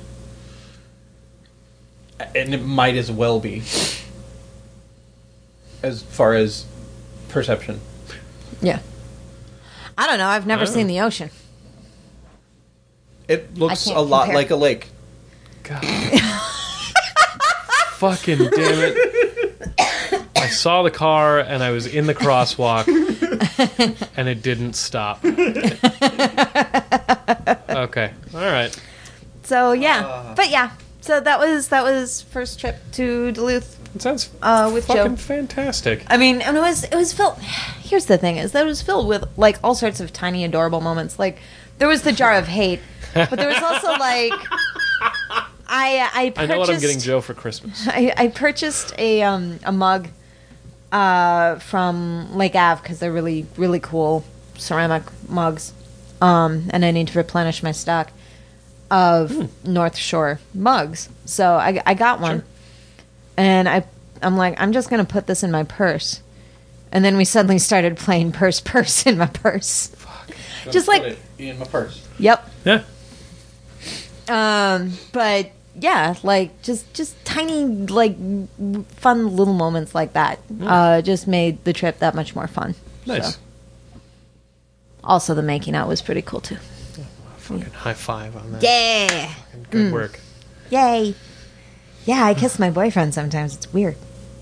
And it might as well be. As far as perception. yeah. I don't know. I've never Oh. seen the ocean. It looks can't a lot compare. like a lake. God. Fucking damn it. I saw the car and I was in the crosswalk and it didn't stop. Okay. All right. So yeah, but yeah. So that was that was first trip to Duluth. It sounds Uh, with fucking Joe. fantastic. I mean, and it was it was filled. Here's the thing: is that it was filled with like all sorts of tiny, adorable moments. Like there was the jar of hate, but there was also like I I purchased, I know what I'm getting Joe for Christmas. I, I purchased a um a mug uh from Lake Ave because they're really really cool ceramic mugs, um and I need to replenish my stock of Hmm. North Shore mugs. So I I got one. Sure. And I, I'm like, I'm just going to put this in my purse. And then we suddenly started playing purse, purse in my purse. Just like, Put it in my purse. yep. Yeah. Um, but yeah, like just, just tiny, like w- fun little moments like that, uh, just made the trip that much more fun. Nice. So. Also, the making out was pretty cool too. Fucking high five on that. Yeah. Good work. Yay. Yeah, I kiss my boyfriend sometimes. It's weird.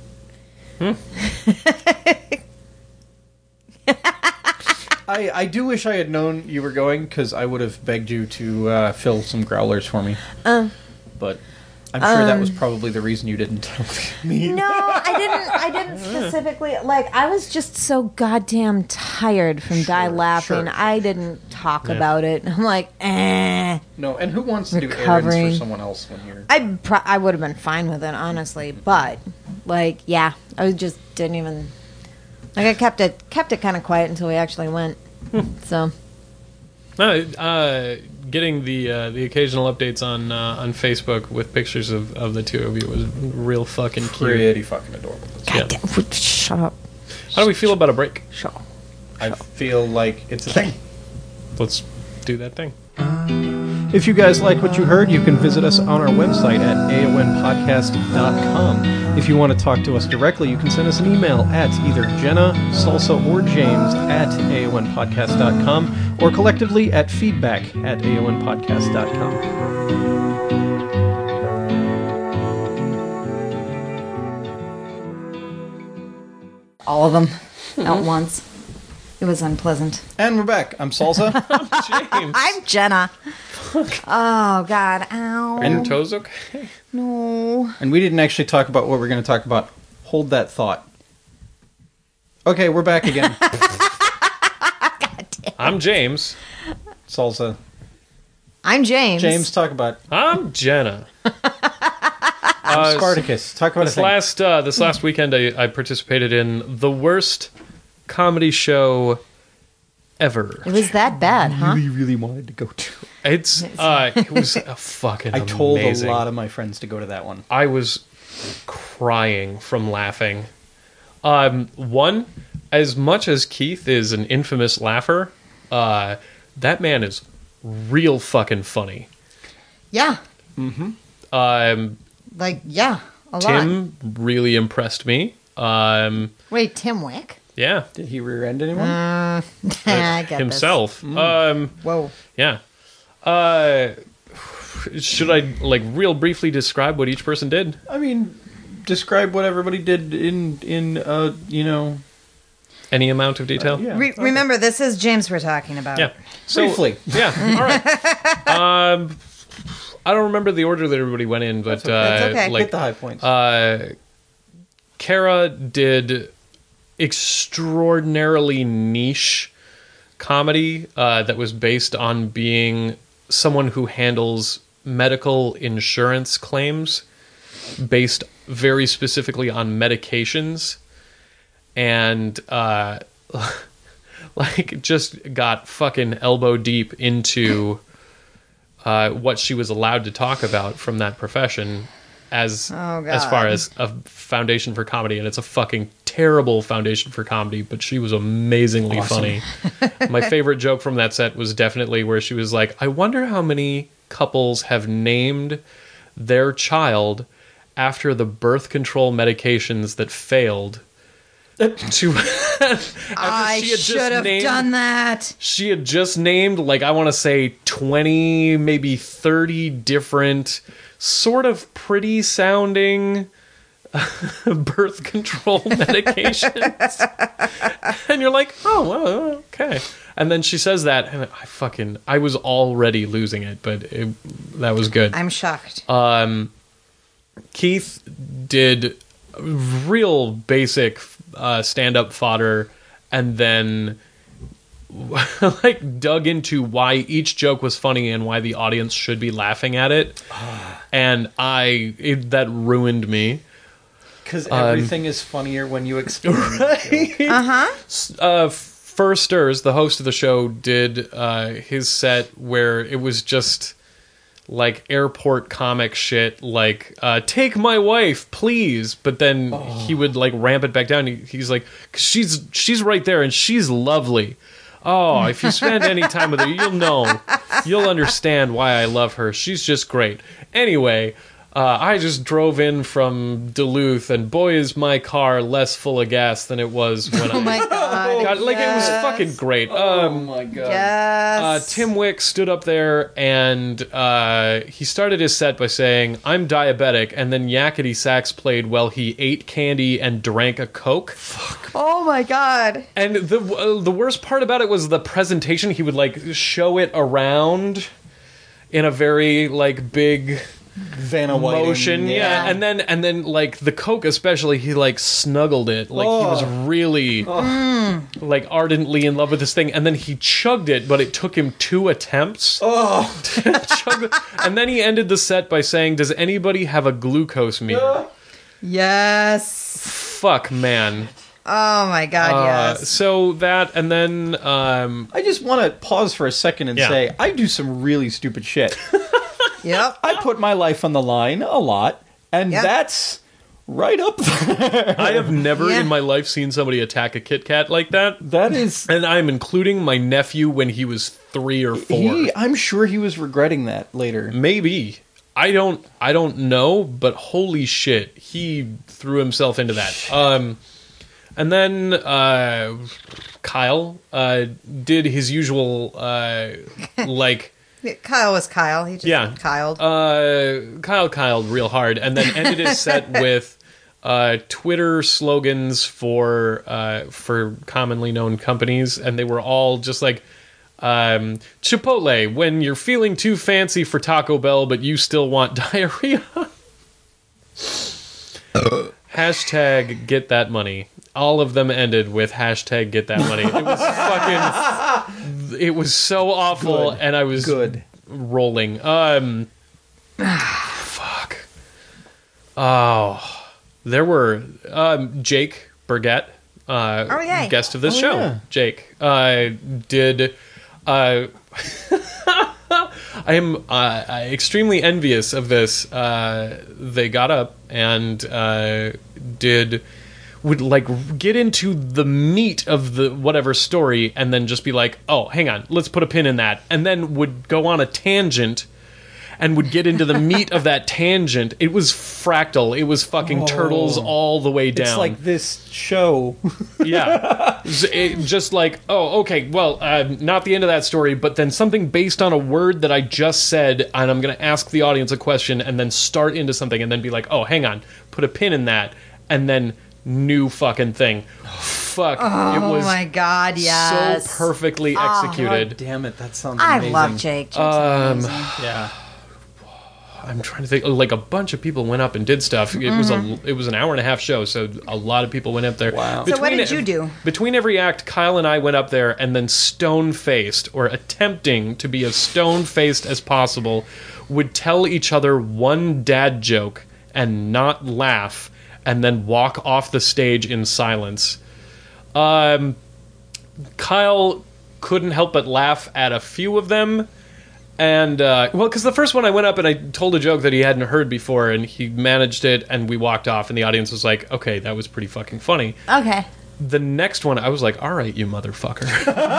I, I do wish I had known you were going, because I would have begged you to uh, fill some growlers for me. Um, But I'm sure that was probably the reason you didn't tell me. No, I didn't. I didn't specifically. Like, I was just so goddamn tired from die Sure, laughing. sure. I didn't talk Yeah. about it. I'm like, eh. No, and who wants to do errands Recovering. for someone else when you're... I pro- I would have been fine with it, honestly. But like, yeah, I just didn't even. Like, I kept it kept it kind of quiet until we actually went. So No, uh, getting the uh, the occasional updates on uh, on Facebook with pictures of, of the two of you was real fucking cute. Pretty fucking adorable. Yeah. God damn, shut up. How do we feel about a break? Shut up. I feel like it's a thing. Let's do that thing. If you guys like what you heard, you can visit us on our website at A O N podcast dot com. If you want to talk to us directly, you can send us an email at either Jenna, Salsa, or James at A O N podcast dot com, or collectively at feedback at A O N podcast dot com. All of them at once. It was unpleasant. And we're back. I'm Salsa. James. I'm Jenna. Oh, God. Ow. Are your toes okay? No. And we didn't actually talk about what we're going to talk about. Hold that thought. Okay, we're back again. I'm James. Salsa. I'm James. James, talk about I'm Jenna. I'm Uh, Spartacus. Talk about a This thing. last uh, this last weekend, I, I participated in the worst comedy show ever. It was that bad, huh? really, really wanted to go to. It's uh, it was a fucking. I told amazing. a lot of my friends to go to that one. I was crying from laughing. Um, one, as much as Keith is an infamous laugher, uh, that man is real fucking funny. Yeah. Um, Like, yeah. A lot. Tim really impressed me. Um, Wait, Tim Wick? yeah, Did he rear end anyone? Uh, I get himself. Um, This. Whoa. yeah. Uh, should I like real briefly describe what each person did? I mean, describe what everybody did in in uh you know Any amount of detail? yeah. Re- remember, this is James we're talking about. Yeah. Briefly. Yeah. All right. Um, I don't remember the order that everybody went in, but That's okay. That's uh, okay. like Hit the high points. uh, Kara did extraordinarily niche comedy uh, that was based on being someone who handles medical insurance claims based very specifically on medications, and uh, like just got fucking elbow deep into uh, what she was allowed to talk about from that profession as Oh, as God. far as a foundation for comedy. And it's a fucking terrible foundation for comedy, but she was amazingly funny. My favorite joke from that set was definitely where she was like, I wonder how many couples have named their child after the birth control medications that failed to after I she had just should have named- done that. She had just named, like, I want to say twenty, maybe thirty different sort of pretty sounding birth control medications. And you're like, oh, well, okay. And then she says that, and I fucking, I was already losing it, but it, that was good. I'm shocked. Um, Keith did real basic uh, stand-up fodder, and then like dug into why each joke was funny and why the audience should be laughing at it. And I it, that ruined me. Because everything is funnier when you explain it. Uh-huh. Uh, Firsters, the host of the show, did uh, his set where it was just like airport comic shit, like uh, "Take my wife, please," but then he would like ramp it back down. He, he's like, "She's she's right there, and she's lovely. Oh, if you spend any time with her, you'll know, you'll understand why I love her. She's just great." Anyway. Uh, I just drove in from Duluth, and boy, is my car less full of gas than it was when Oh I my God. got. Like it was Yes. fucking great. Oh Um, my god. Yes. uh, Tim Wick stood up there and uh, he started his set by saying, "I'm diabetic," and then Yakety Sax played while he ate candy and drank a Coke. Oh my God. And the uh, the worst part about it was the presentation. He would like show it around in a very like big Vanna Whiting. motion, yeah. Yeah. and then and then like the Coke especially, he like snuggled it, like he was really like ardently in love with this thing, and then he chugged it, but it took him two attempts Oh. to chug it. And then he ended the set by saying, "Does anybody have a glucose meter?" Yes. Fuck, man. Oh my God, Uh, yes. so that, and then um, I just want to pause for a second and Yeah. say I do some really stupid shit. Yep. I put my life on the line a lot, and Yeah. that's right up there. I have never Yeah. in my life seen somebody attack a Kit Kat like that. That is. And I'm including my nephew when he was three or four. He, I'm sure he was regretting that later. Maybe. I don't I don't know, but holy shit, he threw himself into that. Um and then uh Kyle uh did his usual uh like Kyle was Kyle. He just Yeah. Kyled. uh Kyle Kyled real hard and then ended his set with uh Twitter slogans for uh for commonly known companies, and they were all just like Um, Chipotle, when you're feeling too fancy for Taco Bell, but you still want diarrhea. Hashtag get that money. All of them ended with hashtag get that money. It was fucking, it was so awful, Good. and I was Good. rolling. Um, fuck. Oh, there were, um, Jake Burgett, uh, Oh, yay. guest of this Oh, show. yeah. Jake, uh, did, uh, I am uh, extremely envious of this. Uh, they got up and uh, did would like get into the meat of the whatever story, and then just be like, "Oh, hang on, let's put a pin in that," and then would go on a tangent. And would get into the meat of that tangent. It was Fractal. It was fucking Oh. Turtles all the way down. It's like this show. Yeah. It just like, oh, okay, well, uh, not the end of that story, but then something based on a word that I just said, and I'm going to ask the audience a question, and then start into something, and then be like, oh, hang on, put a pin in that, and then new fucking thing. Fuck. oh it was my God, yes. so perfectly God executed. damn it, that sounds I amazing. love Jake. Jake's Um, amazing. Yeah. I'm trying to think. Like a bunch of people went up and did stuff. It was a it was an hour and a half show, so a lot of people went up there. Wow. So what Between did you e- do? Between every act, Kyle and I went up there and then stone faced, or attempting to be as stone faced as possible, would tell each other one dad joke and not laugh, and then walk off the stage in silence. Um, Kyle couldn't help but laugh at a few of them. And, uh, well, because the first one I went up and I told a joke that he hadn't heard before, and he managed it, and we walked off, and the audience was like, okay, that was pretty fucking funny. Okay. The next one, I was like, all right, you motherfucker.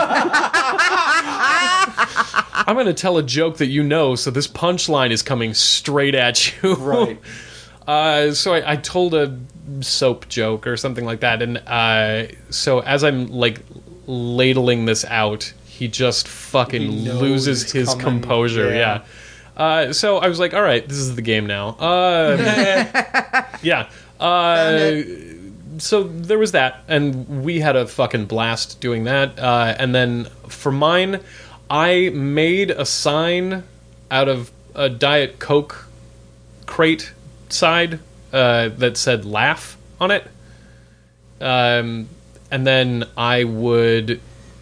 I'm going to tell a joke that you know, so this punchline is coming straight at you. Right. Uh, so I, I told a soap joke or something like that, and uh, so as I'm, like, ladling this out, he just fucking He knows loses it's his coming. composure. Yeah. Yeah. Uh, so I was like, all right, this is the game now. Uh, yeah. Uh, so there was that, and we had a fucking blast doing that. Uh, and then for mine, I made a sign out of a Diet Coke crate side uh, that said laugh on it. Um, and then I would...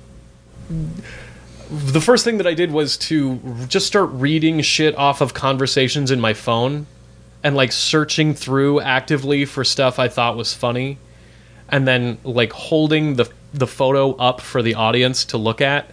The first thing that I did was to just start reading shit off of conversations in my phone and, like, searching through actively for stuff I thought was funny, and then, like, holding the the photo up for the audience to look at.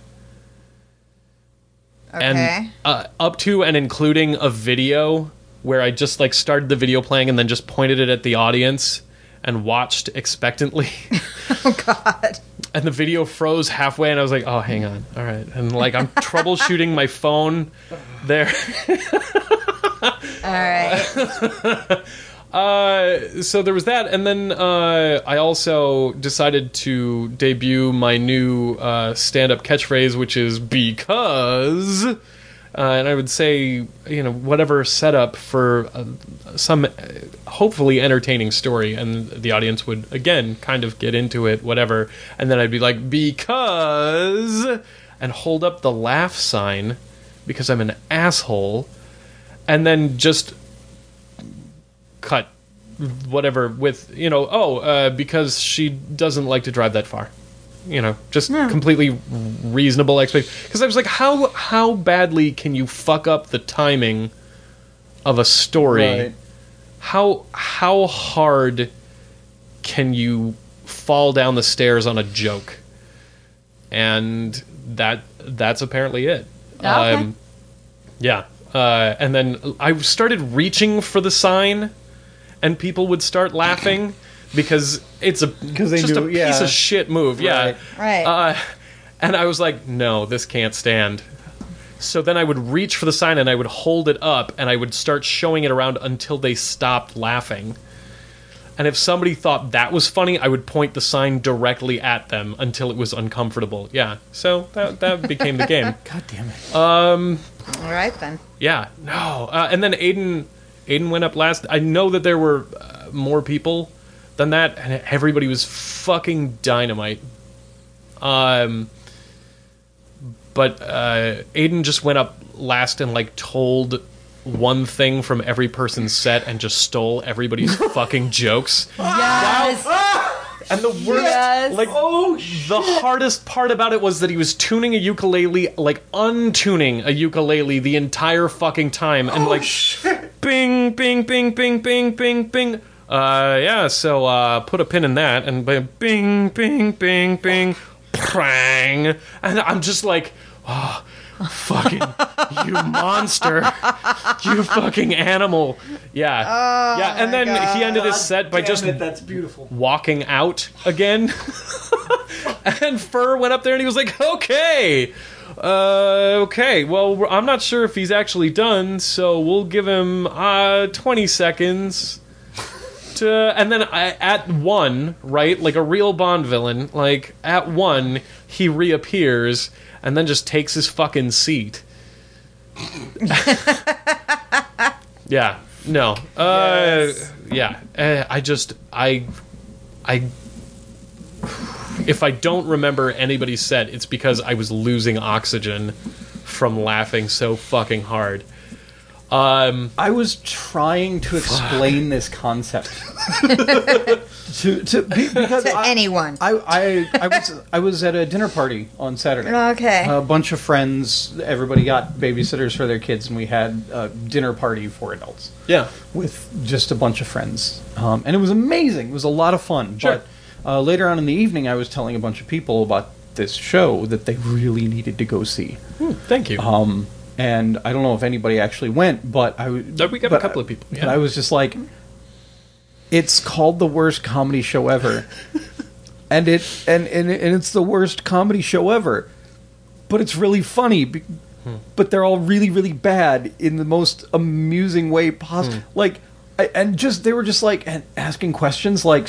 Okay. And uh, up to and including a video where I just, like, started the video playing and then just pointed it at the audience and watched expectantly. Oh, God. And the video froze halfway, and I was like, oh, hang on. All right. And, like, I'm troubleshooting my phone there. All right. Uh, so there was that, and then uh, I also decided to debut my new uh, stand-up catchphrase, which is because... Uh, and I would say, you know, whatever setup for uh, some uh, hopefully entertaining story, and the audience would, again, kind of get into it, whatever, and then I'd be like, because... and hold up the laugh sign, because I'm an asshole, and then just... cut whatever with, you know, oh, uh, because she doesn't like to drive that far. You know, just Yeah. completely reasonable expectation. Because I was like, how how badly can you fuck up the timing of a story? Right. How how hard can you fall down the stairs on a joke, and that that's apparently it. Okay. Um, yeah, uh, and then I started reaching for the sign, and people would start laughing because it's a 'Cause they just knew- a piece yeah. of shit move. Yeah, Right. Right. Uh, and I was like, no, this can't stand. So then I would reach for the sign and I would hold it up and I would start showing it around until they stopped laughing. And if somebody thought that was funny, I would point the sign directly at them until it was uncomfortable. Yeah, so that that became the game. God damn it. All right then. Yeah, no. Uh, and then Aiden, Aiden went up last. I know that there were uh, more people than that, and everybody was fucking dynamite. Um, but uh, Aiden just went up last and like told one thing from every person's set and just stole everybody's fucking jokes. Yes. And the worst, Yes. like, Oh, the hardest part about it was that he was tuning a ukulele, like untuning a ukulele the entire fucking time, and like, bing, bing, bing, bing, bing, bing, bing. Uh, yeah. So uh, put a pin in that, and bing, bing, bing, bing, bing, prang, and I'm just like, oh, fucking you monster, you fucking animal. Yeah, yeah. And then he ended his set by just that's beautiful. walking out again. And Fur went up there and he was like, okay, uh, okay, well, we're- I'm not sure if he's actually done, so we'll give him uh, twenty seconds to, and then I, at one, right, like a real Bond villain, like at one, he reappears and then just takes his fucking seat. Yeah, no, uh, Yes. yeah, uh, I just, I, I, if I don't remember anybody's set, it's because I was losing oxygen from laughing so fucking hard. Um, I was trying to explain this concept to to be, because To I, anyone. I, I I was I was at a dinner party on Saturday. Okay. A bunch of friends, everybody got babysitters for their kids, and we had a dinner party for adults yeah, with just a bunch of friends, um, and it was amazing. It was a lot of fun. Sure. But uh, later on in the evening, I was telling a bunch of people about this show that they really needed to go see. thank you. Um, and I don't know if anybody actually went, but I w- Uh, we got a but- couple of people, But yeah. I was just like, it's called the worst comedy show ever, and it and, and and it's the worst comedy show ever, but it's really funny. Be- Hmm. But they're all really really bad in the most amusing way possible. Hmm. Like, I, and just they were just like and asking questions like,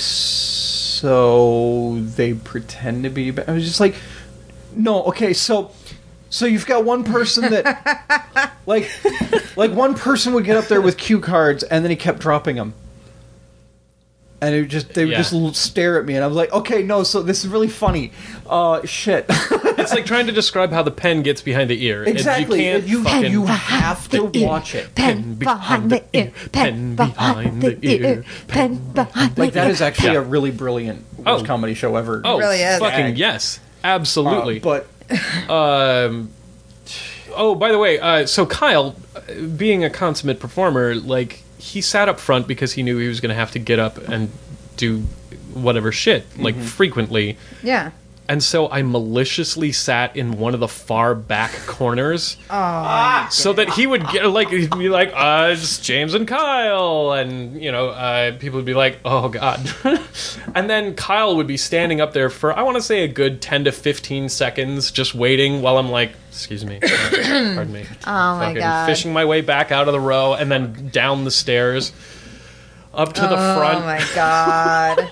so they pretend to be. Ba-. I was just like, no, okay, so. So you've got one person that, like, like one person would get up there with cue cards, and then he kept dropping them, and it just they would Yeah. just l- stare at me, and I was like, okay, no, so this is really funny. Uh, shit. It's like trying to describe how the pen gets behind the ear. It- Exactly. you can't You- fucking... you have to watch it. Pen behind the ear. Pen behind the ear. Pen behind the ear. Like that is actually Yeah. a really brilliant worst Oh. comedy show ever. Oh, really is. fucking Gag. yes. Uh, Absolutely. but Um, oh, by the way, uh, so Kyle, uh, being a consummate performer, like, he sat up front because he knew he was going to have to get up and do whatever shit, like, frequently. Yeah. And so I maliciously sat in one of the far back corners so that he would get, like, he'd be like, uh, it's James and Kyle. And, you know, uh, people would be like, oh, God. And then Kyle would be standing up there for, I want to say, a good ten to fifteen seconds just waiting while I'm like, excuse me. Uh, pardon me. Oh, my Fucking God. fishing my way back out of the row and then down the stairs up to the Oh, front. my God.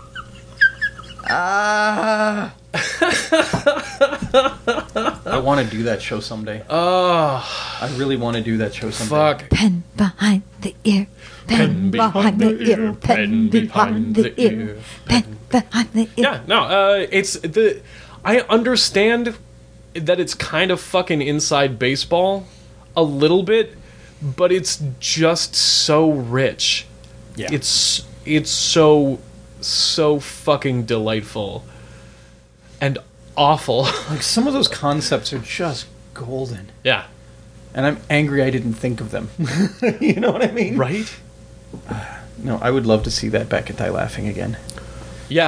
Ah. I want to do that show someday. Oh, I really want to do that show someday. fuck. Pen behind the ear. Pen behind the ear. Pen behind the ear. Pen behind the ear. Yeah, no, uh, it's the. I understand that it's kind of fucking inside baseball, a little bit, but it's just so rich. Yeah. It's it's so so fucking delightful and awful. Like some of those concepts are just golden. Yeah. And I'm angry I didn't think of them. You know what I mean? Right? No, I would love to see that back at Die Laughing again. Yeah.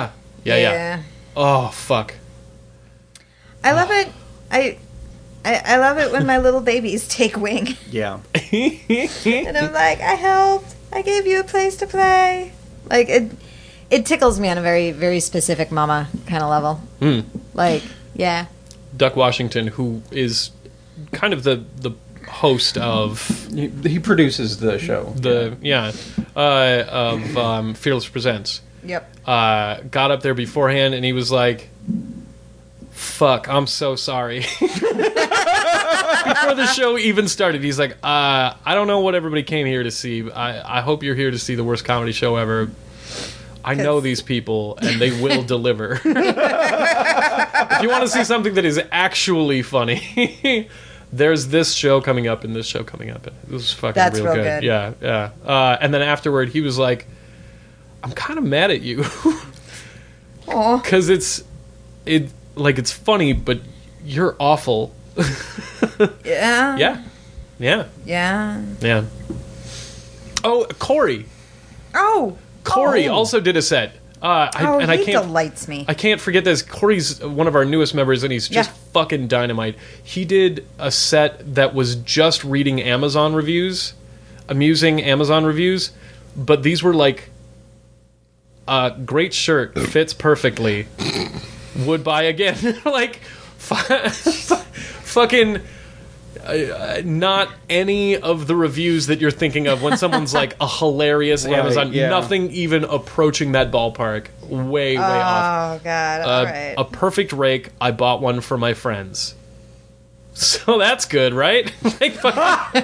Yeah, yeah. Oh, fuck. I love it. I, I I love it when my little babies take wing. Yeah. And I'm like, I helped. I gave you a place to play. Like, it it tickles me on a very, very specific mama kind of level. Mm. Like, yeah. Duck Washington, who is kind of the the host of He, he produces the show. the yeah, uh, of um, Fearless Presents. Yep. Uh, got up there beforehand, and he was like, "Fuck, I'm so sorry." Before the show even started, he's like, uh, "I don't know what everybody came here to see. I, I hope you're here to see the worst comedy show ever. I know these people, and they will deliver. If you want to see something that is actually funny." There's this show coming up and this show coming up. It was fucking That's real, real good. good. Yeah, yeah. Uh, and then afterward, he was like, "I'm kind of mad at you Aw. because it's it like it's funny, but you're awful." Yeah. Yeah, yeah, Yeah. yeah. Oh, Corey. Oh. Corey Oh. also did a set. Uh, I, Oh, and he I can't. delights me. I can't forget this. Corey's one of our newest members, and he's just Yeah. fucking dynamite. He did a set that was just reading Amazon reviews, amusing Amazon reviews, but these were like, uh, great shirt, fits perfectly, would buy again. Like, fu- fucking... Uh, not any of the reviews that you're thinking of when someone's like a hilarious Right, Amazon. yeah. Nothing even approaching that ballpark. Way, way off. Oh God! Uh, All right. A perfect rake. I bought one for my friends. So that's good, right? Like, fuck,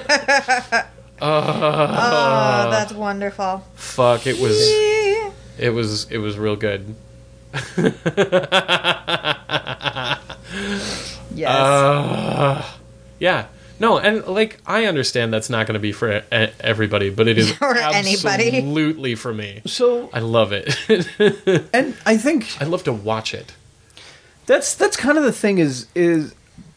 oh, that's wonderful. fuck, it was, it was, it was real good. Yes. Uh, yeah. No, and like I understand that's not going to be for e- everybody, but it is Or anybody. absolutely for me. So, I love it. and I think I love to watch it. that's that's kind of the thing is is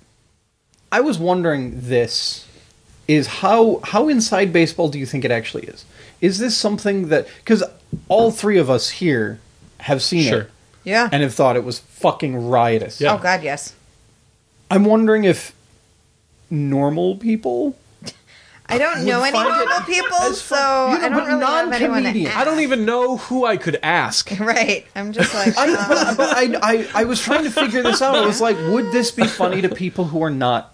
I was wondering this is how how inside baseball do you think it actually is? Is this something that because all three of us here have seen Sure. it yeah. and have thought it was fucking riotous. Yeah. Oh God, yes. I'm wondering if normal people I don't know would any find it normal people, as so fun- you know, I don't but really have anyone to non-comedian. ask. I don't even know who I could ask. Right. I'm just like, I, uh, but, but I, I, I was trying to figure this out. I was like, would this be funny to people who are not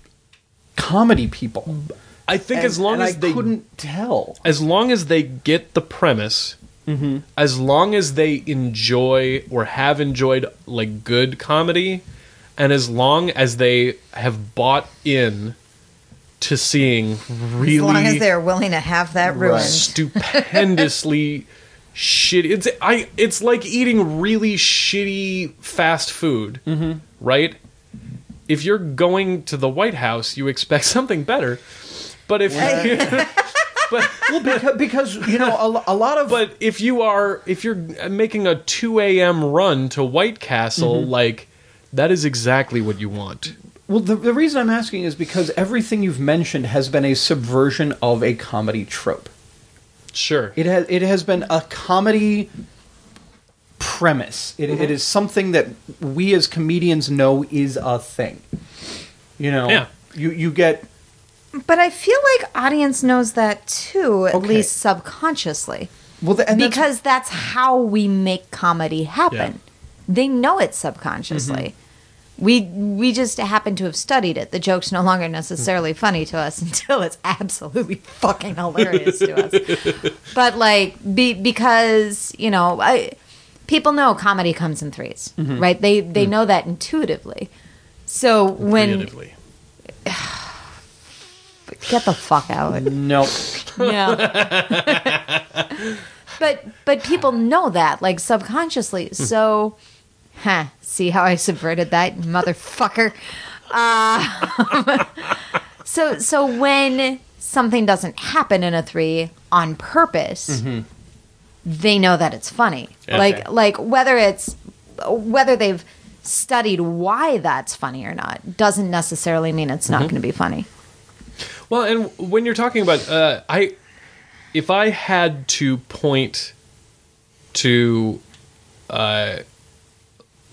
comedy people? I think And, as long and as I they couldn't tell. as long as they get the premise, as long as they enjoy or have enjoyed like good comedy, and as long as they have bought in to seeing really as long as they're willing to have that ruined. Right. stupendously shitty, it's I it's like eating really shitty fast food, right? If you're going to the White House, you expect something better, but if but Well, because, because you know, a, lo- a lot of but if you are if you're making a two a.m. run to White Castle, like that is exactly what you want. well, the, the reason I'm asking is because everything you've mentioned has been a subversion of a comedy trope. Sure. It has it has been a comedy premise. It, it is something that we as comedians know is a thing. You know, Yeah. you you get But I feel like audience knows that too, at Okay. least subconsciously. well, the, and that's- Because that's how we make comedy happen. They know it subconsciously. We we just happen to have studied it. The joke's no longer necessarily funny to us until it's absolutely fucking hilarious to us. But like be, because, you know, I people know comedy comes in threes, right? They they know that intuitively. So when Creatively. get the fuck out. no. Yeah. but but people know that like subconsciously. So, huh, see how I subverted that, motherfucker. Uh, so so when something doesn't happen in a three on purpose, they know that it's funny. Okay. Like like whether it's whether they've studied why that's funny or not doesn't necessarily mean it's not going to be funny. Well, and when you're talking about, uh, I, if I had to point to uh,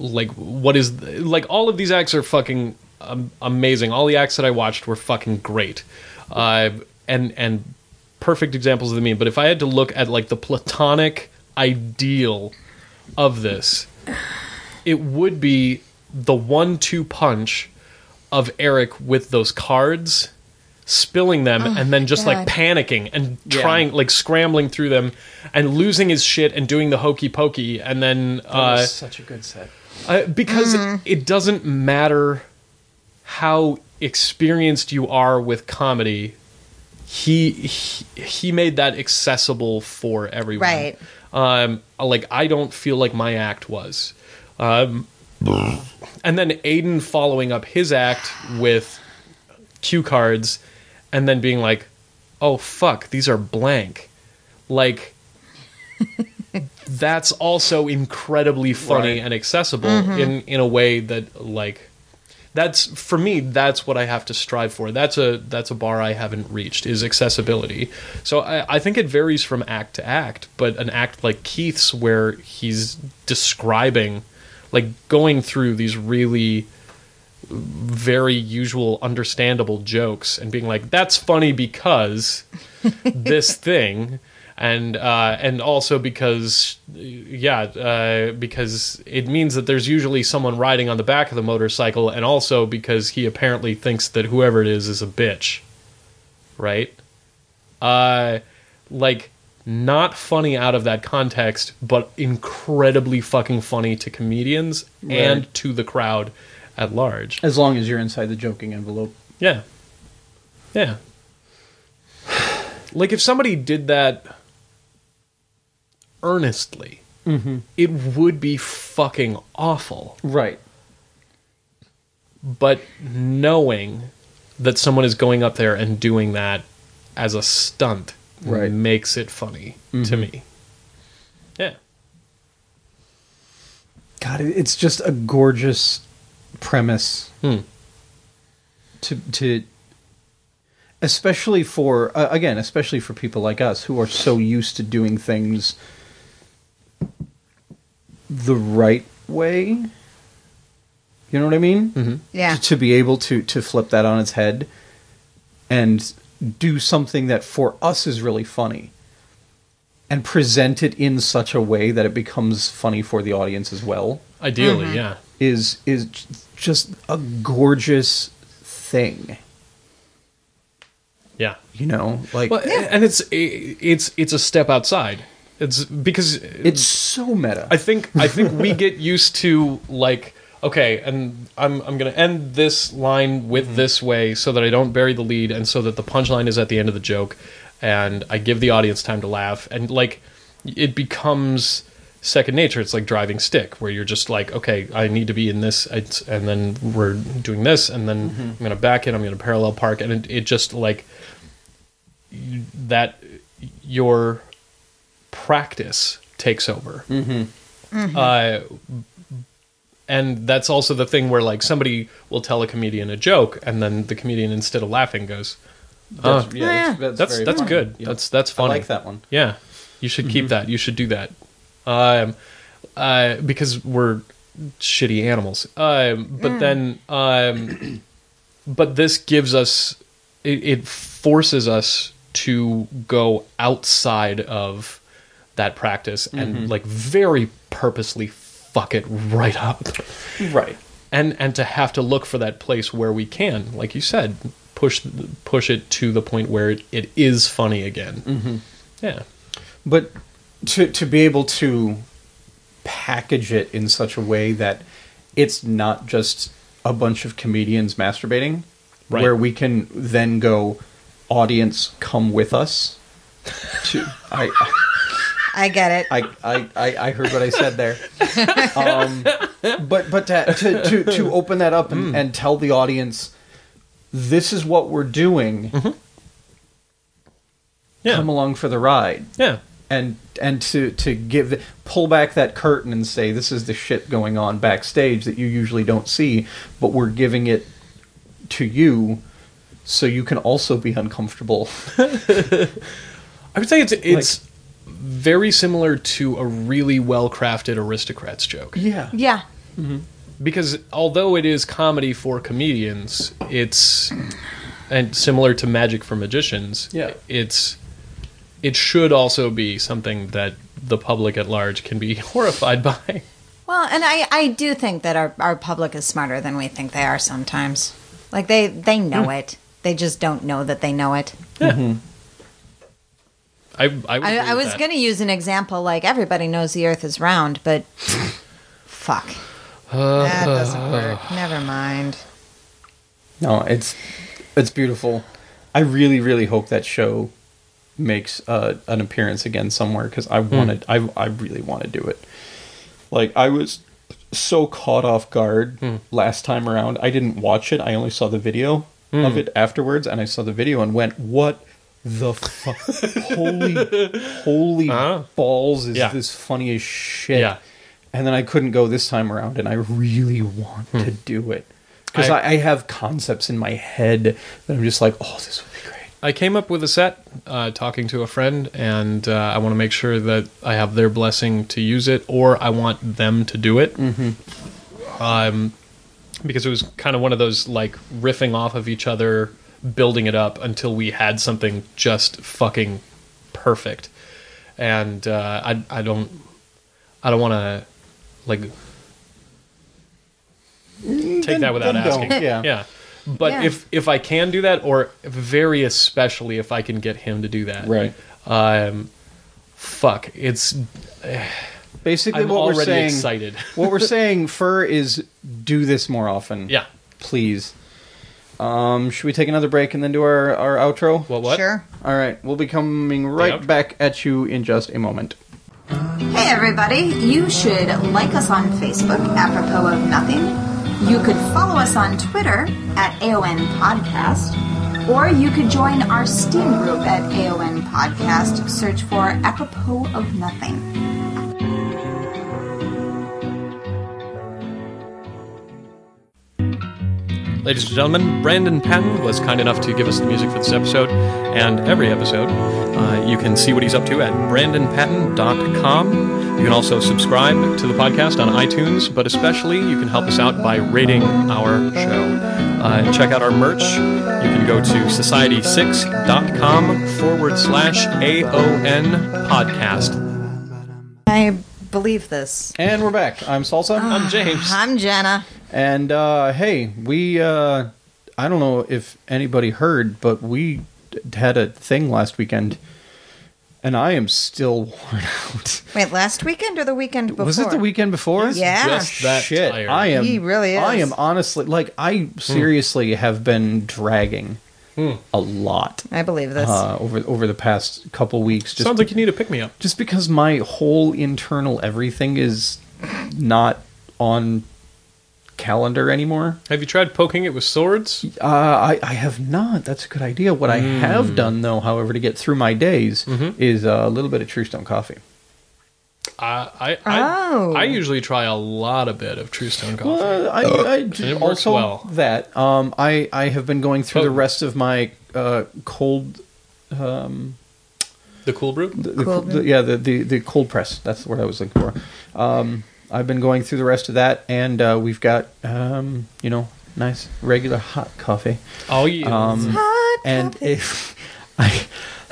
like what is like all of these acts are fucking um, amazing. All the acts that I watched were fucking great, uh, and and perfect examples of the meme. But if I had to look at like the platonic ideal of this, it would be the one two punch of Eric with those cards, spilling them, Oh, and then just God. like panicking and Yeah. trying, like scrambling through them and losing his shit and doing the hokey pokey. And then, That uh, was such a good set. uh, because Mm. it doesn't matter how experienced you are with comedy, he, he, he made that accessible for everyone. Right. Um, like, I don't feel like my act was. Um, and then Aiden following up his act with cue cards and then being like, oh, fuck, these are blank. Like, that's also incredibly funny Right. and accessible Mm-hmm. in, in a way that, like, that's, for me, that's what I have to strive for. That's a that's a bar I haven't reached, is accessibility. So I, I think it varies from act to act, but an act like Keith's where he's describing, like going through these really very usual, understandable jokes and being like, that's funny because this thing, and uh, and also because, yeah, uh, because it means that there's usually someone riding on the back of the motorcycle, and also because he apparently thinks that whoever it is is a bitch, right? Uh, like, not funny out of that context, but incredibly fucking funny to comedians Right. and to the crowd at large. As long as you're inside the joking envelope. Yeah. Yeah. Like, if somebody did that earnestly, it would be fucking awful. Right. But knowing that someone is going up there and doing that as a stunt Right. makes it funny to me. Yeah. God, it- it's just a gorgeous premise. Hmm. To to especially for uh, again, especially for people like us who are so used to doing things the right way. You know what I mean? Mm-hmm. Yeah. To, to be able to to flip that on its head and do something that for us is really funny and present it in such a way that it becomes funny for the audience as well Ideally, yeah. is is j- just a gorgeous thing. Yeah. You know, like Well, and it's it's it's a step outside. It's because it's so meta. I think I think we get used to, like, okay, and I'm I'm gonna end this line with this way so that I don't bury the lead, and so that the punchline is at the end of the joke, and I give the audience time to laugh, and like it becomes second nature. It's like driving stick, where you're just like, okay, I need to be in this, it's- and then we're doing this, and then I'm gonna back it, I'm gonna parallel park, and it, it just like you- that your practice takes over. Uh, and that's also the thing where, like, somebody will tell a comedian a joke, and then the comedian, instead of laughing, goes, That's, uh, yeah, yeah. that's "That's very that's funny. good. Yeah. That's that's I funny. like that one. Yeah, you should keep that. You should do that. Um, uh, because we're shitty animals. Um, but then, um, but this gives us, it, it forces us to go outside of that practice and like very purposely fuck it right up, Right. and and to have to look for that place where we can, like you said, push push it to the point where it, it is funny again. Yeah. But to to be able to package it in such a way that it's not just a bunch of comedians masturbating, Right. where we can then go, audience, come with us. To I I get it. I, I, I I heard what I said there. Um, but but to, to, to, to open that up and, and tell the audience, this is what we're doing. Yeah. Come along for the ride. Yeah. And and to, to give the, pull back that curtain and say, this is the shit going on backstage that you usually don't see, but we're giving it to you so you can also be uncomfortable. I would say it's it's very similar to a really well crafted Aristocrats joke. Yeah. Yeah. Mm-hmm. Because although it is comedy for comedians, it's and similar to magic for magicians. Yeah. It's it should also be something that the public at large can be horrified by. Well, and I, I do think that our, our public is smarter than we think they are sometimes. Like, they, they know Mm. it. They just don't know that they know it. Yeah. Mm-hmm. I, I, would I, agree I with was that. going to use an example like everybody knows the earth is round, but fuck. That doesn't work. Never mind. No, it's it's beautiful. I really, really hope that show makes uh, an appearance again somewhere because I wanted, I, I really want to do it. Like, I was so caught off guard last time around. I didn't watch it. I only saw the video of it afterwards, and I saw the video and went, "What the fuck? holy, holy Uh-huh. balls! Is Yeah. this funny as shit?" Yeah. And then I couldn't go this time around, and I really want to do it. Because I- I, I have concepts in my head that I'm just like, oh, this would be great. I came up with a set uh, talking to a friend, and uh, I want to make sure that I have their blessing to use it, or I want them to do it. Mm-hmm. Um, because it was kind of one of those, like, riffing off of each other, building it up until we had something just fucking perfect. And uh, I, I don't, I don't want to, like, take Then- that without then don't, asking. yeah. yeah. But Yeah. if if I can do that, or very especially if I can get him to do that, Right. Um, fuck, it's Basically, I'm what we're already saying, excited. what we're saying, Fur, is do this more often. Yeah. Please. Um, should we take another break and then do our, our outro? What what? Sure. All right, we'll be coming right Yep. back at you in just a moment. Hey everybody, you should like us on Facebook, apropos of nothing. You could follow us on Twitter at A O N Podcast, or you could join our Steam group at A O N Podcast. Search for apropos of nothing. Ladies and gentlemen, Brandon Patton was kind enough to give us the music for this episode and every episode. Uh, you can see what he's up to at brandon patton dot com. You can also subscribe to the podcast on iTunes, but especially you can help us out by rating our show. Uh, check out our merch. You can go to society six dot com forward slash A O N podcast. I believe this. And we're back. I'm Salsa. I'm James. I'm Jenna. And, uh, hey, we, uh, I don't know if anybody heard, but we d- had a thing last weekend, and I am still worn out. Wait, last weekend or the weekend before? Was it the weekend before? Yeah. Just that Shit, tired. I am. He really is. I am honestly, like, I seriously have been dragging a lot I believe this. uh, over over the past couple weeks. Just Sounds like you need a pick-me-up. just because my whole internal everything is not on calendar anymore. Have you tried poking it with swords? Uh, I, I have not. That's a good idea. What I have done, though, however, to get through my days is uh, a little bit of True Stone coffee. Uh, I, I, Oh. I usually try a lot of bit of True Stone coffee. Uh, I, I it works also well. that um, I I have been going through the Oh. rest of my uh, cold. Um, The cool brew? the, the, Cold the- yeah, the, the the cold press. That's the word I was looking for. Um, I've been going through the rest of that, and uh, we've got um, you know nice regular hot coffee. Oh, yeah. Um, Hot and coffee. if I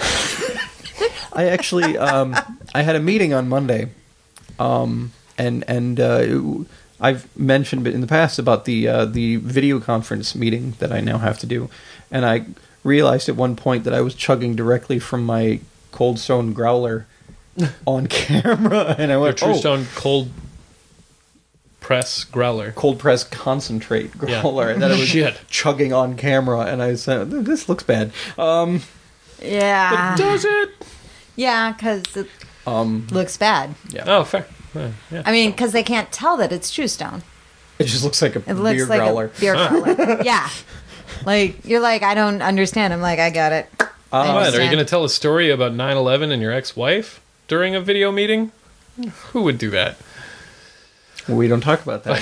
I actually um, I had a meeting on Monday, um, and and uh, I've mentioned in the past about the uh, the video conference meeting that I now have to do, and I realized at one point that I was chugging directly from my Cold Stone growler on camera, and I Your went, True "Oh, Stone cold press growler. cold press concentrate growler," and then I was Shit. chugging on camera, and I said, "This looks bad." Um, Yeah. Does it? Yeah, because it um, looks bad. yeah. Oh, fair. Uh, yeah. I mean, because they can't tell that it's True Stone. It just looks like a It looks beer like growler. a beer growler. Yeah. Like, you're like, I don't understand. I'm like, I got it. I What, are you understand. going to tell a story about nine eleven and your ex-wife during a video meeting? Who would do that? We don't talk about that.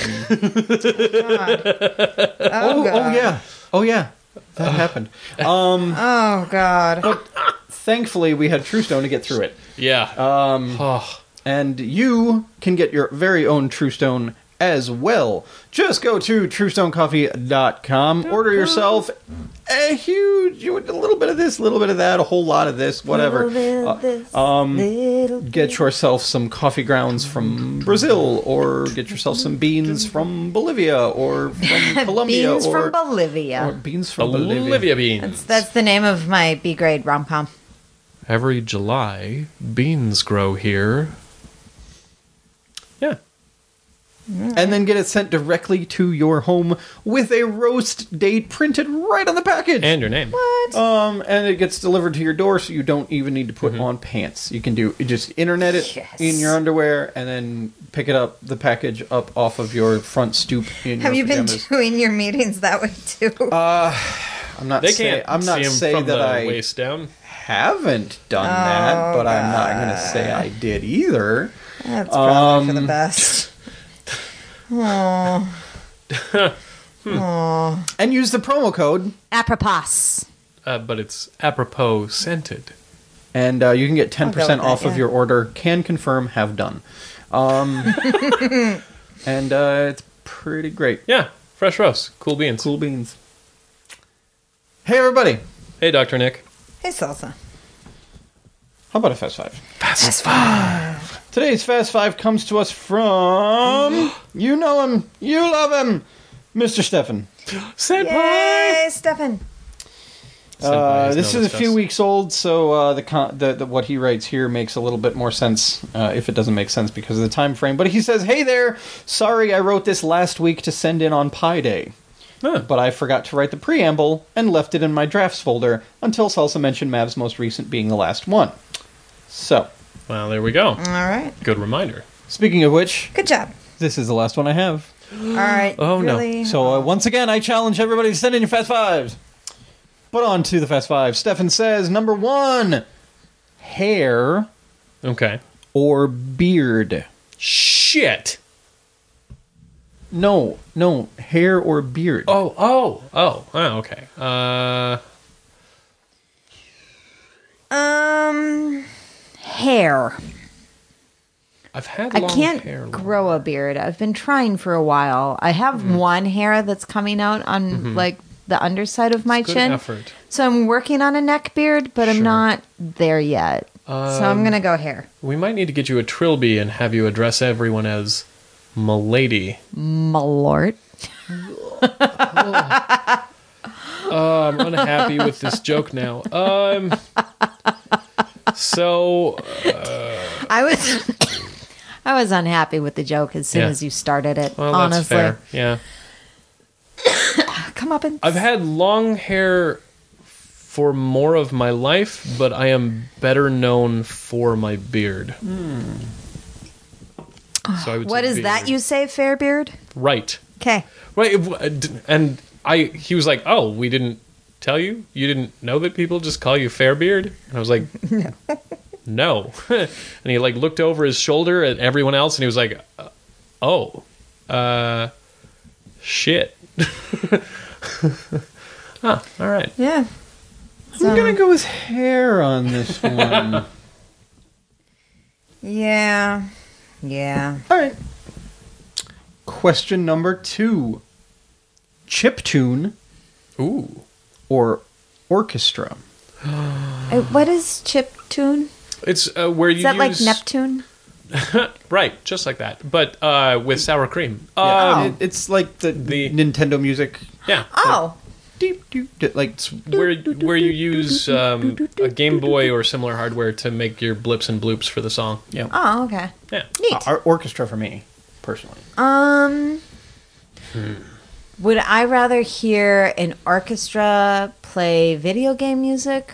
Oh, oh, God. oh yeah, oh yeah, that happened. Um, Oh, God. thankfully, we had True Stone to get through it, Yeah. um, oh, and you can get your very own True Stone as well. Just go to true stone coffee dot com, order yourself a huge, a little bit of this, a little bit of that, a whole lot of this, whatever. Little bit Uh, of this, um, little Get bit. yourself some coffee grounds from Brazil, or get yourself some beans from Bolivia, or from Colombia, Beans or, from Bolivia. or beans from Olivia, Bolivia. beans. That's the name of my B grade rom com. Every July, beans grow here. Yeah. And then get it sent directly to your home with a roast date printed right on the package. And your name. What? Um, and it gets delivered to your door, so you don't even need to put Mm-hmm. on pants. You can do you just internet it Yes. in your underwear, and then pick it up, the package up off of your front stoop in Have your you been pajamas. doing your meetings that way too? I'm not. They say, can't I'm not see 'em saying from that the I waist down. haven't done that, but I'm not going to say I did either. That's probably for um, the best. Oh. Oh. And use the promo code, Apropos. Uh, but it's apropos scented. and uh, you can get ten percent I'll go with off that, of yeah. your order. Can confirm, have done. Um, and uh, it's pretty great. Yeah. Fresh roast. Cool beans. Cool beans. Hey, everybody. Hey, Doctor Nick. Hey, Salsa. How about a Fast Five? Fast five. Today's Fast Five comes to us from, you know him, you love him, Mister Stefan. Senpai. Yay, Stefan. Uh, has this is a noticed few us. weeks old, so uh, the, con- the, the what he writes here makes a little bit more sense, uh, if it doesn't make sense because of the time frame. But he says, "Hey there, sorry I wrote this last week to send in on Pi Day, Huh. but I forgot to write the preamble and left it in my drafts folder until Salsa mentioned Mav's most recent being the last one. So, Well, there we go. All right. Good reminder. speaking of which, Good job. this is the last one I have. All right. Oh, no. really? So uh, once again, I challenge everybody to send in your Fast Fives. But on to the Fast Five. Stefan says, number one, hair Okay. or beard? Shit. No, no, hair or beard. Oh, oh, oh, oh, okay. Uh, Um. Hair. I've had I long can't hair. long- grow a beard. I've been trying for a while. I have Mm-hmm. one hair that's coming out on like the underside of my Good chin. effort. So I'm working on a neck beard, but I'm Sure. not there yet. so I'm Um, gonna go hair. We might need to get you a trilby and have you address everyone as "Milady." Malort. Uh, I'm unhappy with this joke now. Um, so I was I was unhappy with the joke as soon Yeah. as you started it. well, that's honestly. fair. Yeah, Come up and I've had long hair for more of my life, but I am better known for my beard. So I would what say is that beard. you say, Fairbeard? Right. Okay. Right, it- and I he was like, "Oh, we didn't tell you? You didn't know that people just call you Fairbeard?" And I was like, "No." No. And he like looked over his shoulder at everyone else and he was like, uh, "Oh. Uh shit." Huh, all right. Yeah. I'm gonna go with hair on this one. Yeah. Yeah. All right. Question number two: chiptune Ooh. or orchestra? Uh, what is chip tune? It's uh, where you Is that like use Neptune? right, just like that, but uh with sour cream. Yeah, Um, it, it's like the, the- Nintendo music. yeah. Oh. Deep, doop, doop, like s- where where you use um, a Game Boy or similar hardware to make your blips and bloops for the song. yeah. Oh, okay. Yeah. Neat. Our orchestra for me, personally. Um, would I rather hear an orchestra play video game music,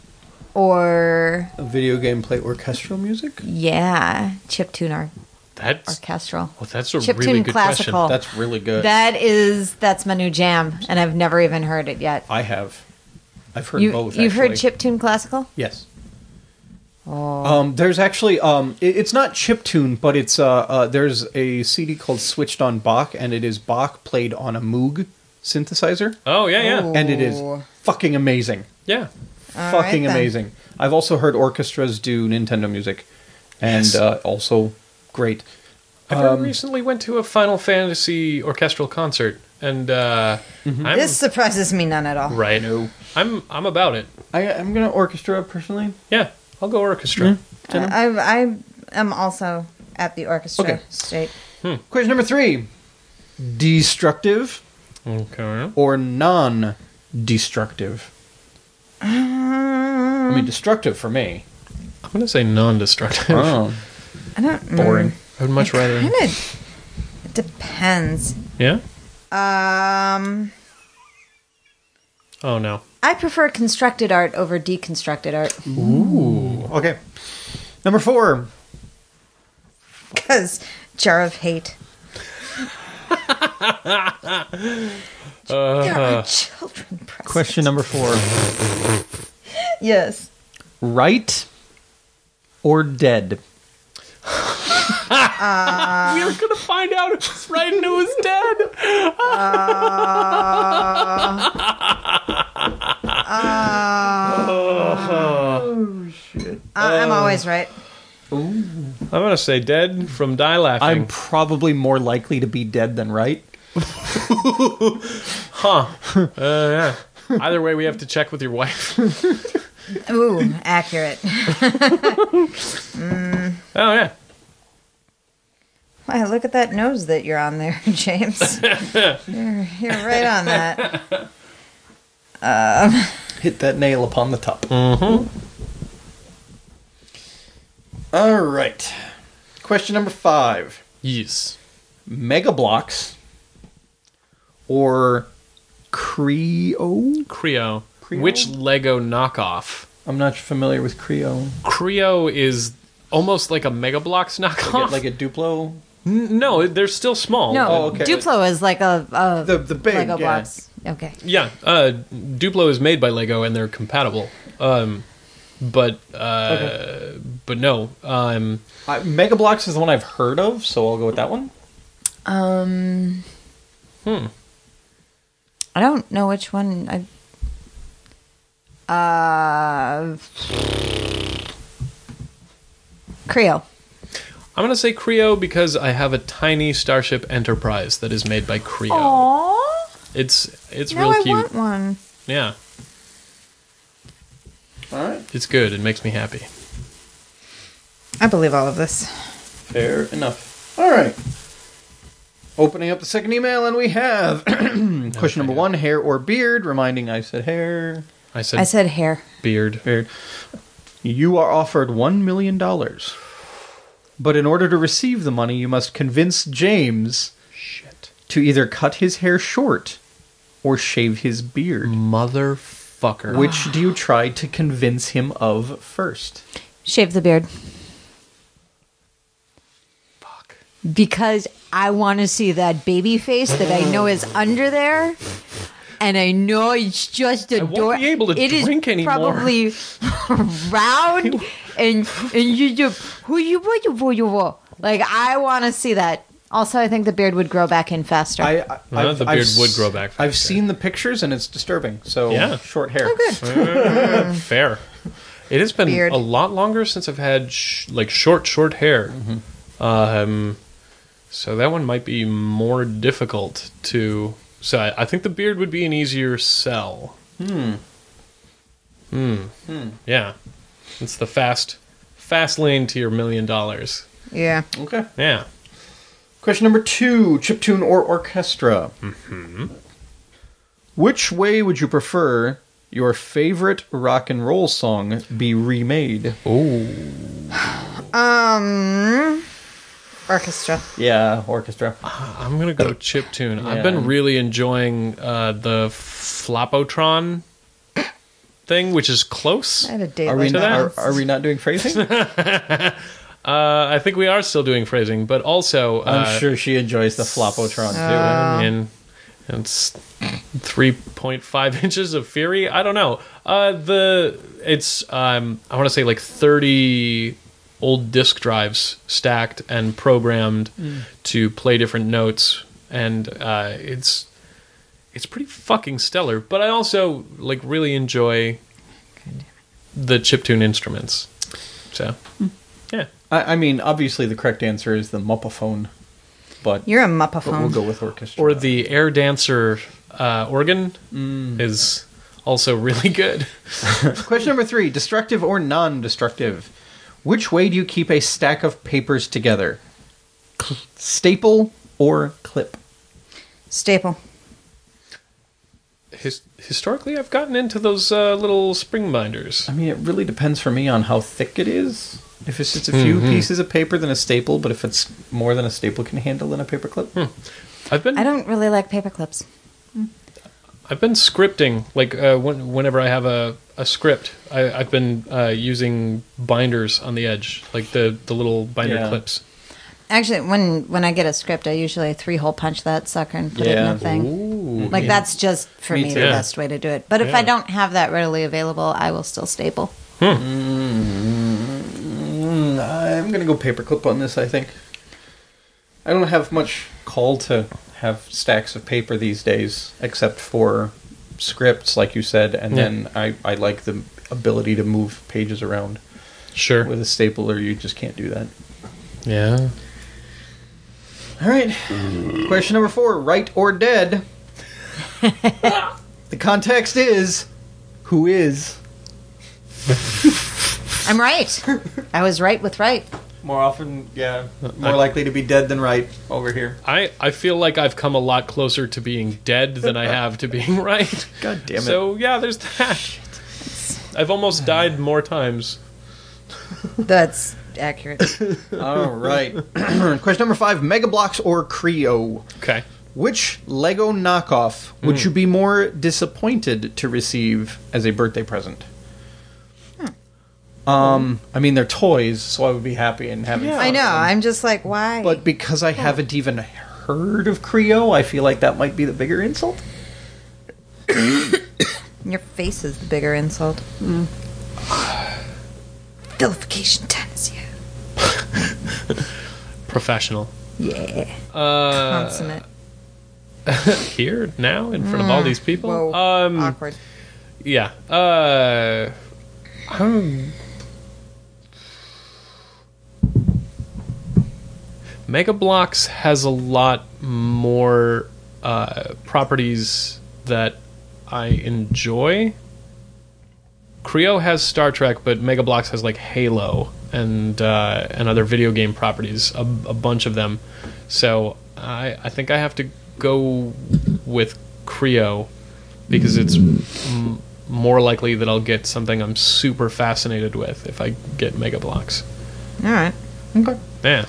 or A video game play orchestral music? yeah, chiptune or That's orchestral? well, that's a Chiptune really good classical. That's really good. That is that's my new jam, and I've never even heard it yet. I have. I've heard You, both. you've heard actually. chiptune classical? Yes. Oh, Um, there's actually um, it, it's not chiptune, but it's uh, uh, there's a C D called Switched on Bach, and it is question played on a Moog synthesizer, question. Oh yeah, yeah, Oh. and it is fucking amazing. yeah. All fucking right, then. amazing. I've also heard orchestras do Nintendo music, and Yes. uh, also great. I very recently went to a Final Fantasy orchestral concert, and uh, I'm This surprises me none at all. right. No. I'm I'm about it. I, I'm gonna orchestra personally. Yeah, I'll go orchestra. I, I am also at the orchestra Okay. state. Question number three: destructive Okay. or non-destructive? I mean, destructive for me. I'm gonna say non-destructive. Oh, I don't. boring. I would much rather. Kind of. It depends. Yeah. Um, Oh no. I prefer constructed art over deconstructed art. Ooh. Okay. Number four. because jar of hate. There are children present. Question number four: Yes. right or dead? we were gonna find out if it's right and who was dead. Oh shit! I- I'm always right. I'm gonna say dead from Die Laughing. I'm probably more likely to be dead than right. Huh. Uh, yeah. Either way, we have to check with your wife. Ooh, accurate. Oh yeah. Wow, look at that nose that you're on there, James. you're, you're right on that. Hit that nail upon the top. Mm-hmm. All right. Question number five: Yes. Mega Blocks or Creo? Creo. Creo? Which Lego knockoff? I'm not familiar with Creo. Creo is almost like a Mega Bloks knockoff. Like a Duplo? N- no, they're still small. No, Oh, okay. Duplo is like a, a The the big Lego yeah. blocks. Okay. Yeah, uh, Duplo is made by Lego and they're compatible. Um, but uh, Okay. but no. Um, Uh, Mega Blocks is the one I've heard of, so I'll go with that one. Um, hmm. I don't know which one. I uh, Creo. I'm gonna say Creo because I have a tiny Starship Enterprise that is made by Creo. Aww. It's it's Now real I cute. want one. Yeah, All right. it's good. It makes me happy. I believe all of this. Fair enough. All right. Opening up the second email, and we have question number one: hair or beard? Reminding I said hair. I said, I said hair. beard. Beard. You are offered one million dollars, but in order to receive the money, you must convince James Shit. to either cut his hair short or shave his beard. Motherfucker. Which do you try to convince him of first? Shave the beard Fuck. because I want to see that baby face that I know is under there. And I know it's just won't adorable. be able to it is drink anymore. probably round and and you just who you what you what you what. Like I want to see that. Also, I think the beard would grow back in faster. I, I Well, I've- the I've beard would s- grow back I've faster. seen the pictures and it's disturbing. So Yeah. short hair. Uh, fair. It has been Beard. a lot longer since I've had sh- like short, short hair. Um, so that one might be more difficult to. So I, I think the beard would be an easier sell. Hmm. Hmm. Yeah, it's the fast, fast lane to your million dollars. Yeah. Okay. Yeah. Question number two: chiptune or orchestra? Mm-hmm. Which way would you prefer your favorite rock and roll song be remade? Oh. Um. Orchestra. Yeah, orchestra. I'm gonna go chip tune. I've Yeah. been really enjoying uh, the Flapotron thing, which is close. I had a date Are we like not, that. are, once. are we not doing phrasing? Uh, I think we are still doing phrasing, but also uh, I'm sure she enjoys the Flapotron too. and it's three point five inches of fury. I don't know. Uh, the it's um, I want to say like thirty old disk drives stacked and programmed to play different notes, and uh, it's it's pretty fucking stellar. But I also like really enjoy the chiptune instruments. So yeah. I, I mean, obviously the correct answer is the Moppophone. but, You're a but muppaphone. we'll go with orchestra. Or the Air Dancer uh, organ Mm. is also really good. Question number three: destructive or non-destructive? Which way do you keep a stack of papers together? Cl- staple or clip? Staple. His- historically, I've gotten into those uh, little spring binders. I mean, it really depends for me on how thick it is. If it's just a few Mhm. pieces of paper, then a staple. But if it's more than a staple can handle, then a paper clip. I've been I don't really like paper clips. I've been scripting, like uh, when, whenever I have a, a script, I, I've been uh, using binders on the edge, like the, the little binder Yeah. clips. Actually, when when I get a script, I usually three hole punch that sucker and put it in Yeah. a thing. Ooh. Like that's just for Me me, too. the Yeah. best way to do it. But if Yeah. I don't have that readily available, I will still staple. Mm, I'm gonna go paperclip on this. I think I don't have much call to have stacks of paper these days, except for scripts, like you said, and Yeah. then I, I like the ability to move pages around. Sure. With a stapler, you just can't do that. Yeah. All right. Question number four: right or dead? The context is who is. I'm right. I was right with right. More often, yeah, more likely to be dead than right over here. I, I feel like I've come a lot closer to being dead than I have to being right. God damn it. So, yeah, there's that. I've almost died more times. That's accurate. All right. Question number five: Mega Bloks or Creo? Okay. Which Lego knockoff would you be more disappointed to receive as a birthday present? Um, I mean, they're toys, so I would be happy and having fun I know. with them. I'm just like, why? But because I haven't even heard of Creo, I feel like that might be the bigger insult. Your face is the bigger insult. Vilification ten is you. Professional. Yeah. Uh, Consummate. here, now, in front of all these people? Whoa. Um, Awkward. Yeah. Uh, um, Mega Bloks has a lot more uh, properties that I enjoy. Creo has Star Trek, but Mega Bloks has like Halo and uh, and other video game properties, a, a bunch of them. So I I think I have to go with Creo because it's m- more likely that I'll get something I'm super fascinated with if I get Mega Bloks. All right. Okay. Yeah.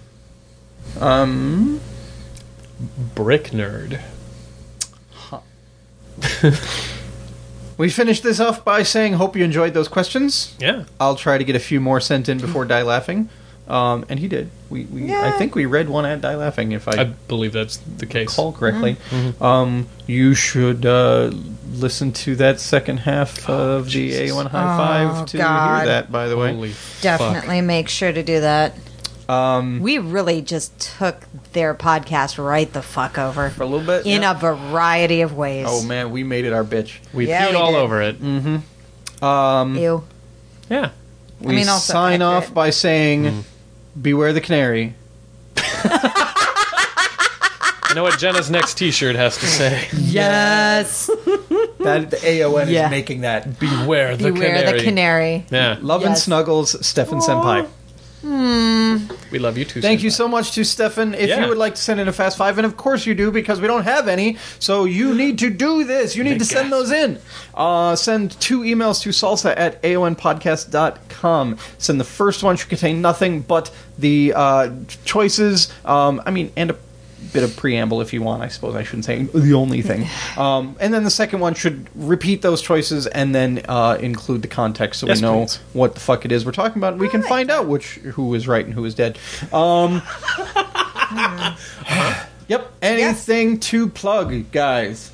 Um, Brick nerd. we finished this off by saying, hope you enjoyed those questions. Yeah. I'll try to get a few more sent in before Die Laughing. Um, and he did. We, we I Yeah. think we read one at Die Laughing, if I I believe that's the case. recall correctly. Mm-hmm. Um, you should uh, listen to that second half of the Jesus. A one High Five Oh, to God. hear that, by the way. Holy fuck. Definitely make sure to do that. Um, We really just took their podcast right the fuck over for a little bit. in yeah. a variety of ways. Oh, man, we made it our bitch. We Yeah, peed we all did. over it. Um, Ew. Yeah. we mean, also sign accurate. off by saying, Mm. beware the canary. I know what Jenna's next T-shirt has to say. Yes. That the A O N Yeah. is making that. Beware the Beware canary. the canary. Yeah. Love and Yes. snuggles, Stefan Senpai. We love you too. Thank you Senpai. so much to Stefan. If Yeah. you would like to send in a Fast Five, and of course you do because we don't have any, so you need to do this. You need Big to send gas. those in. Uh, send two emails to salsa at A O N podcast dot com. Send the first one should contain nothing but the uh, choices, um, I mean, and a bit of preamble if you want. I suppose I shouldn't say the only thing. Um, and then the second one should repeat those choices and then uh, include the context so Yes, we know please. what the fuck it is we're talking about. We can find out which who is right and who is dead. Um, yep. Anything to plug, guys?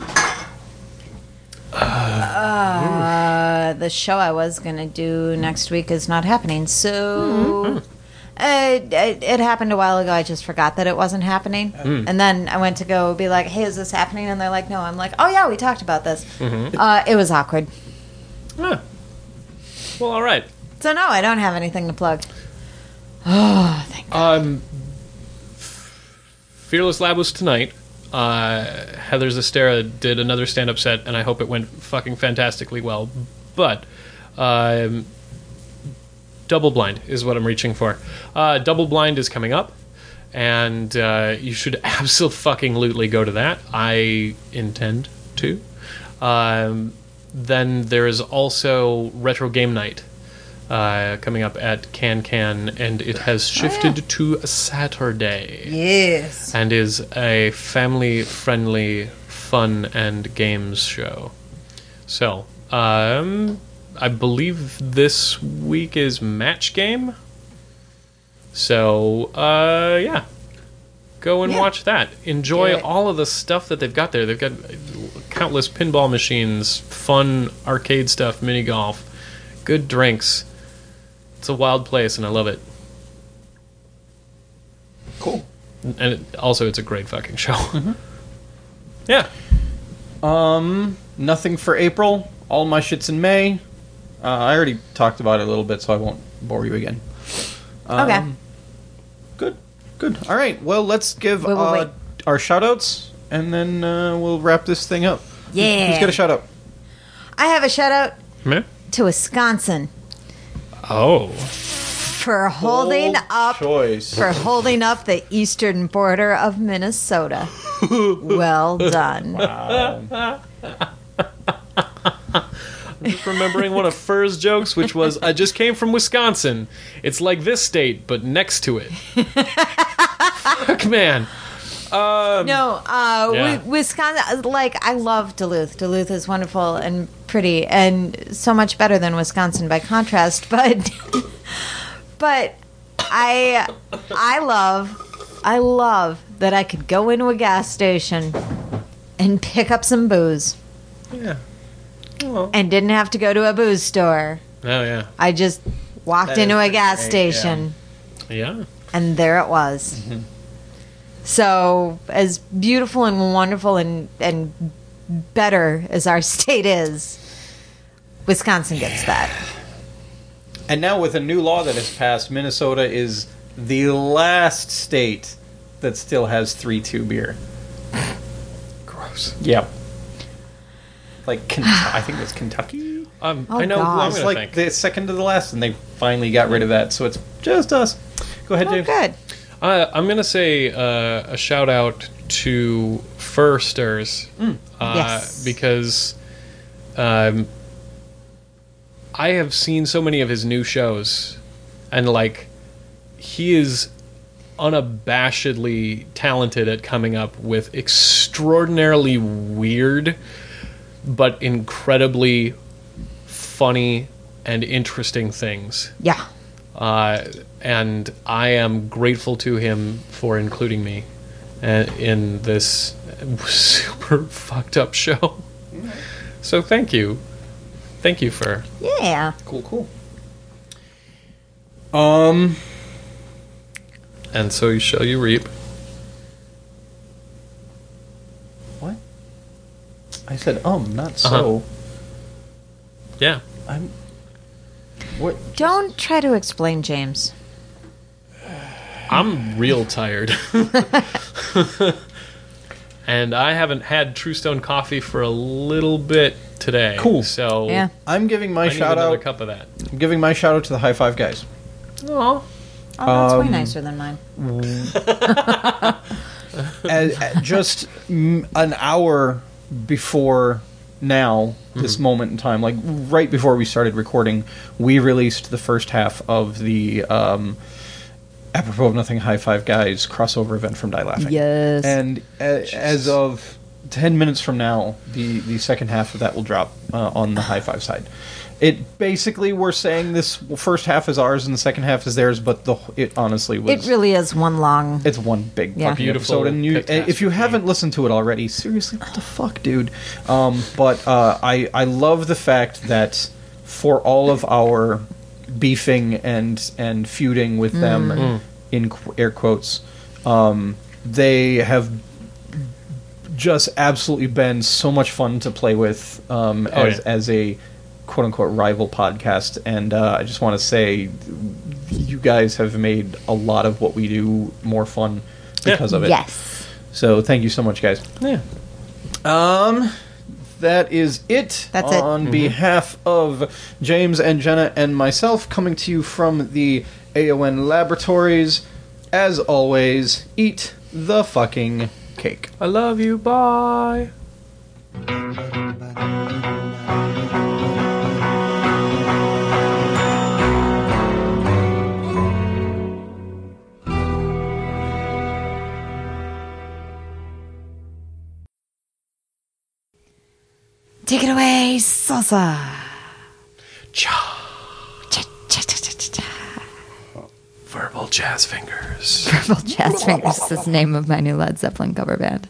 Uh, the show I was going to do next week is not happening. So uh, it, it happened a while ago. I just forgot that it wasn't happening. And then I went to go be like, hey, is this happening? And they're like, no. I'm like, oh, yeah, we talked about this. Uh, it was awkward. Huh. Well, all right. So, no, I don't have anything to plug. Oh, thank God. Um, Fearless Lab was tonight. Uh, Heather Zestera did another stand-up set, and I hope it went fucking fantastically well. But um, Double Blind is what I'm reaching for. Uh, Double Blind is coming up, and uh, you should absolutely go to that. I intend to. Um, then there is also Retro Game Night uh, coming up at Can Can, and it has shifted Oh, yeah. to a Saturday. Yes. And is a family-friendly fun and games show. So, um, I believe this week is Match Game. So, uh, yeah. Go and Yeah. watch that. Enjoy Do it. all of the stuff that they've got there. They've got countless pinball machines, fun arcade stuff, mini golf, good drinks. It's a wild place, and I love it. Cool. And it, also, it's a great fucking show. Mm-hmm. Yeah. Um, nothing for April. All my shit's in May. Uh, I already talked about it a little bit, so I won't bore you again. Um, Okay. Good. Good. All right. Well, let's give Wait, wait, uh, wait. our shout-outs, and then uh, we'll wrap this thing up. Yeah. Who's got a shout-out? I have a shout out Meh? to Wisconsin Oh. for holding Bold up choice. for holding up the eastern border of Minnesota. Well done. Wow. I'm just remembering one of Fur's jokes, which was, I just came from Wisconsin. It's like this state, but next to it. Fuck, man. Um, No, uh, Yeah. Wi- Wisconsin. Like I love Duluth. Duluth is wonderful and pretty, and so much better than Wisconsin by contrast. But, but I, I love, I love that I could go into a gas station and pick up some booze, Yeah. Oh, and didn't have to go to a booze store. yeah. I just walked That into is a gas great, station, Yeah. and there it was. Mm-hmm. So, as beautiful and wonderful and and better as our state is, Wisconsin gets that. And now with a new law that has passed, Minnesota is the last state that still has three two beer. Gross. Yep. Like, Ken- I think it's Kentucky. Um, Oh, I know God. who I'm It's going like to thank. the second to the last, and they finally got rid of that, so it's just us. Go ahead, Oh, James. good. Uh, I'm going to say uh, a shout out to Fur Stirs. Uh, Yes. Because um, I have seen so many of his new shows, and like, he is unabashedly talented at coming up with extraordinarily weird but incredibly funny and interesting things. Yeah. Uh, and I am grateful to him for including me uh, in this super fucked up show. So thank you. Thank you for... Yeah. Cool, cool. Um, And so you shall you reap. what? I said um, not so. Uh-huh. Yeah. I'm. What? Don't try to explain, James. I'm real tired. And I haven't had True Stone coffee for a little bit today. Cool. So Yeah. I'm giving my I need shout another out. cup of that. I'm giving my shout out to the High Five guys. Oh. Oh, that's way Um, nicer than mine. As, at just mm, an hour before now, this moment in time, like right before we started recording, we released the first half of the um, Apropos of Nothing High Five Guys crossover event from Die Laughing. Yes. And a, as of ten minutes from now, the, the second half of that will drop uh, on the High Five side. It basically, we're saying this first half is ours and the second half is theirs, but the it honestly was. It really is one long. It's one big Yeah. fucking Beautiful episode, and you, catastrophe. if you haven't listened to it already, seriously, what the fuck, dude? Um, but uh, I I love the fact that for all of our beefing and and feuding with them in qu- air quotes, um, they have just absolutely been so much fun to play with um, Oh, as yeah. as a quote unquote rival podcast, and uh, I just want to say you guys have made a lot of what we do more fun because of it. Yes. So thank you so much, guys. Yeah. Um, that is it. That's it. On Mm-hmm. behalf of James and Jenna and myself, coming to you from the A O N Laboratories. As always, eat the fucking cake. I love you. Bye. Take it away, salsa. Cha. Cha, cha, cha, cha, cha, cha. Verbal jazz fingers. Purple Jazz Fingers is the name of my new Led Zeppelin cover band.